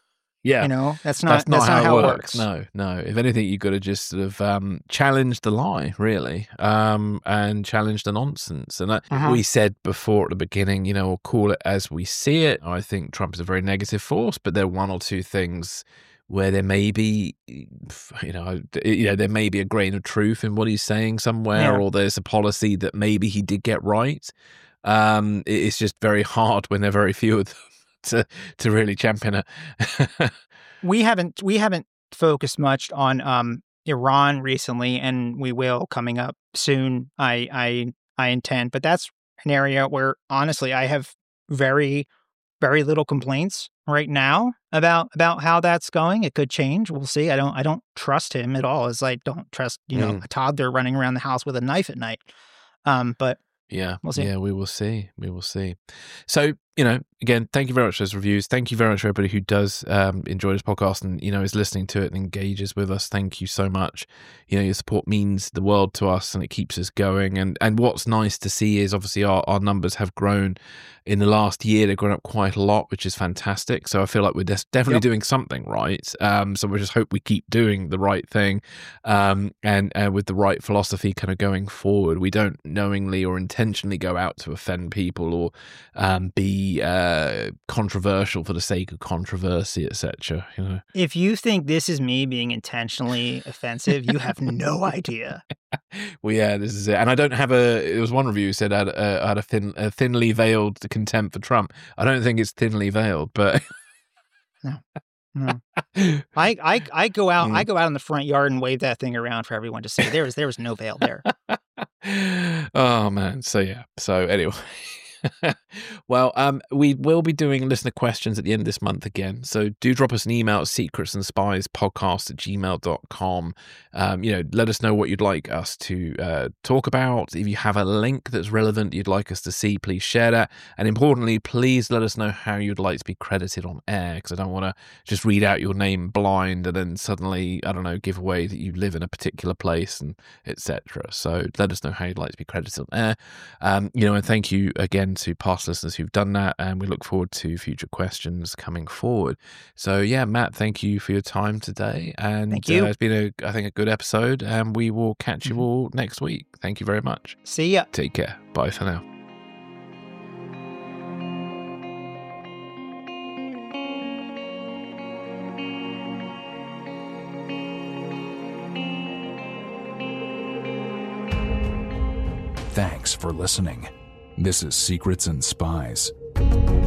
Yeah. You know, that's not That's not, that's how, not how it it works. works. No, no. If anything, you've got to just sort of um, challenge the lie, really, um, and challenge the nonsense. And uh, Uh-huh. we said before at the beginning, you know, we'll call it as we see it. I think Trump is a very negative force, but there are one or two things where there may be, you know, you know, there may be a grain of truth in what he's saying somewhere, Yeah. or there's a policy that maybe he did get right. Um, it's just very hard when there are very few of them to to really champion it. we haven't we haven't focused much on um, Iran recently, and we will coming up soon. I I I intend, but that's an area where honestly I have very very little complaints right now about about how that's going. It could change. We'll see. I don't I don't trust him at all. As I don't trust you know Mm. a toddler running around the house with a knife at night. Um, but Yeah, we'll see. yeah, we will see. We will see. So, you know, again, thank you very much for those reviews. Thank you very much for everybody who does um, enjoy this podcast and, you know, is listening to it and engages with us. Thank you so much. You know, your support means the world to us and it keeps us going. And and what's nice to see is obviously our, our numbers have grown in the last year. They've grown up quite a lot, which is fantastic. So I feel like we're des- definitely Yep. doing something right. Um, so we just hope we keep doing the right thing um, and uh, with the right philosophy kind of going forward. We don't knowingly or intentionally go out to offend people or um, be uh, controversial for the sake of controversy, et cetera. You know, If you think this is me being intentionally offensive, you have no idea. well, yeah, this is it. And I don't have a. There was one review who said I had, uh, I had a, thin, a thinly veiled contempt for Trump. I don't think it's thinly veiled, but No. I, I I go out Mm. I go out in the front yard and wave that thing around for everyone to see. There was there was no veil there. Oh man, so yeah, so anyway. Well, um, we will be doing listener questions at the end of this month again. So do drop us an email at secrets and spies podcast at gmail dot com. Um, you know, let us know what you'd like us to uh, talk about. If you have a link that's relevant you'd like us to see, please share that. And importantly, please let us know how you'd like to be credited on air, because I don't want to just read out your name blind and then suddenly, I don't know, give away that you live in a particular place and et cetera. So let us know how you'd like to be credited on air. Um, you know, and thank you again to past listeners who've done that, and we look forward to future questions coming forward. So yeah, Matt, thank you for your time today, and Thank you. Uh, it's been a, I think, a good episode, and we will catch you Mhm. all next week. Thank you very much. See ya. Take care. Bye for now. Thanks for listening. This is Secrets and Spies.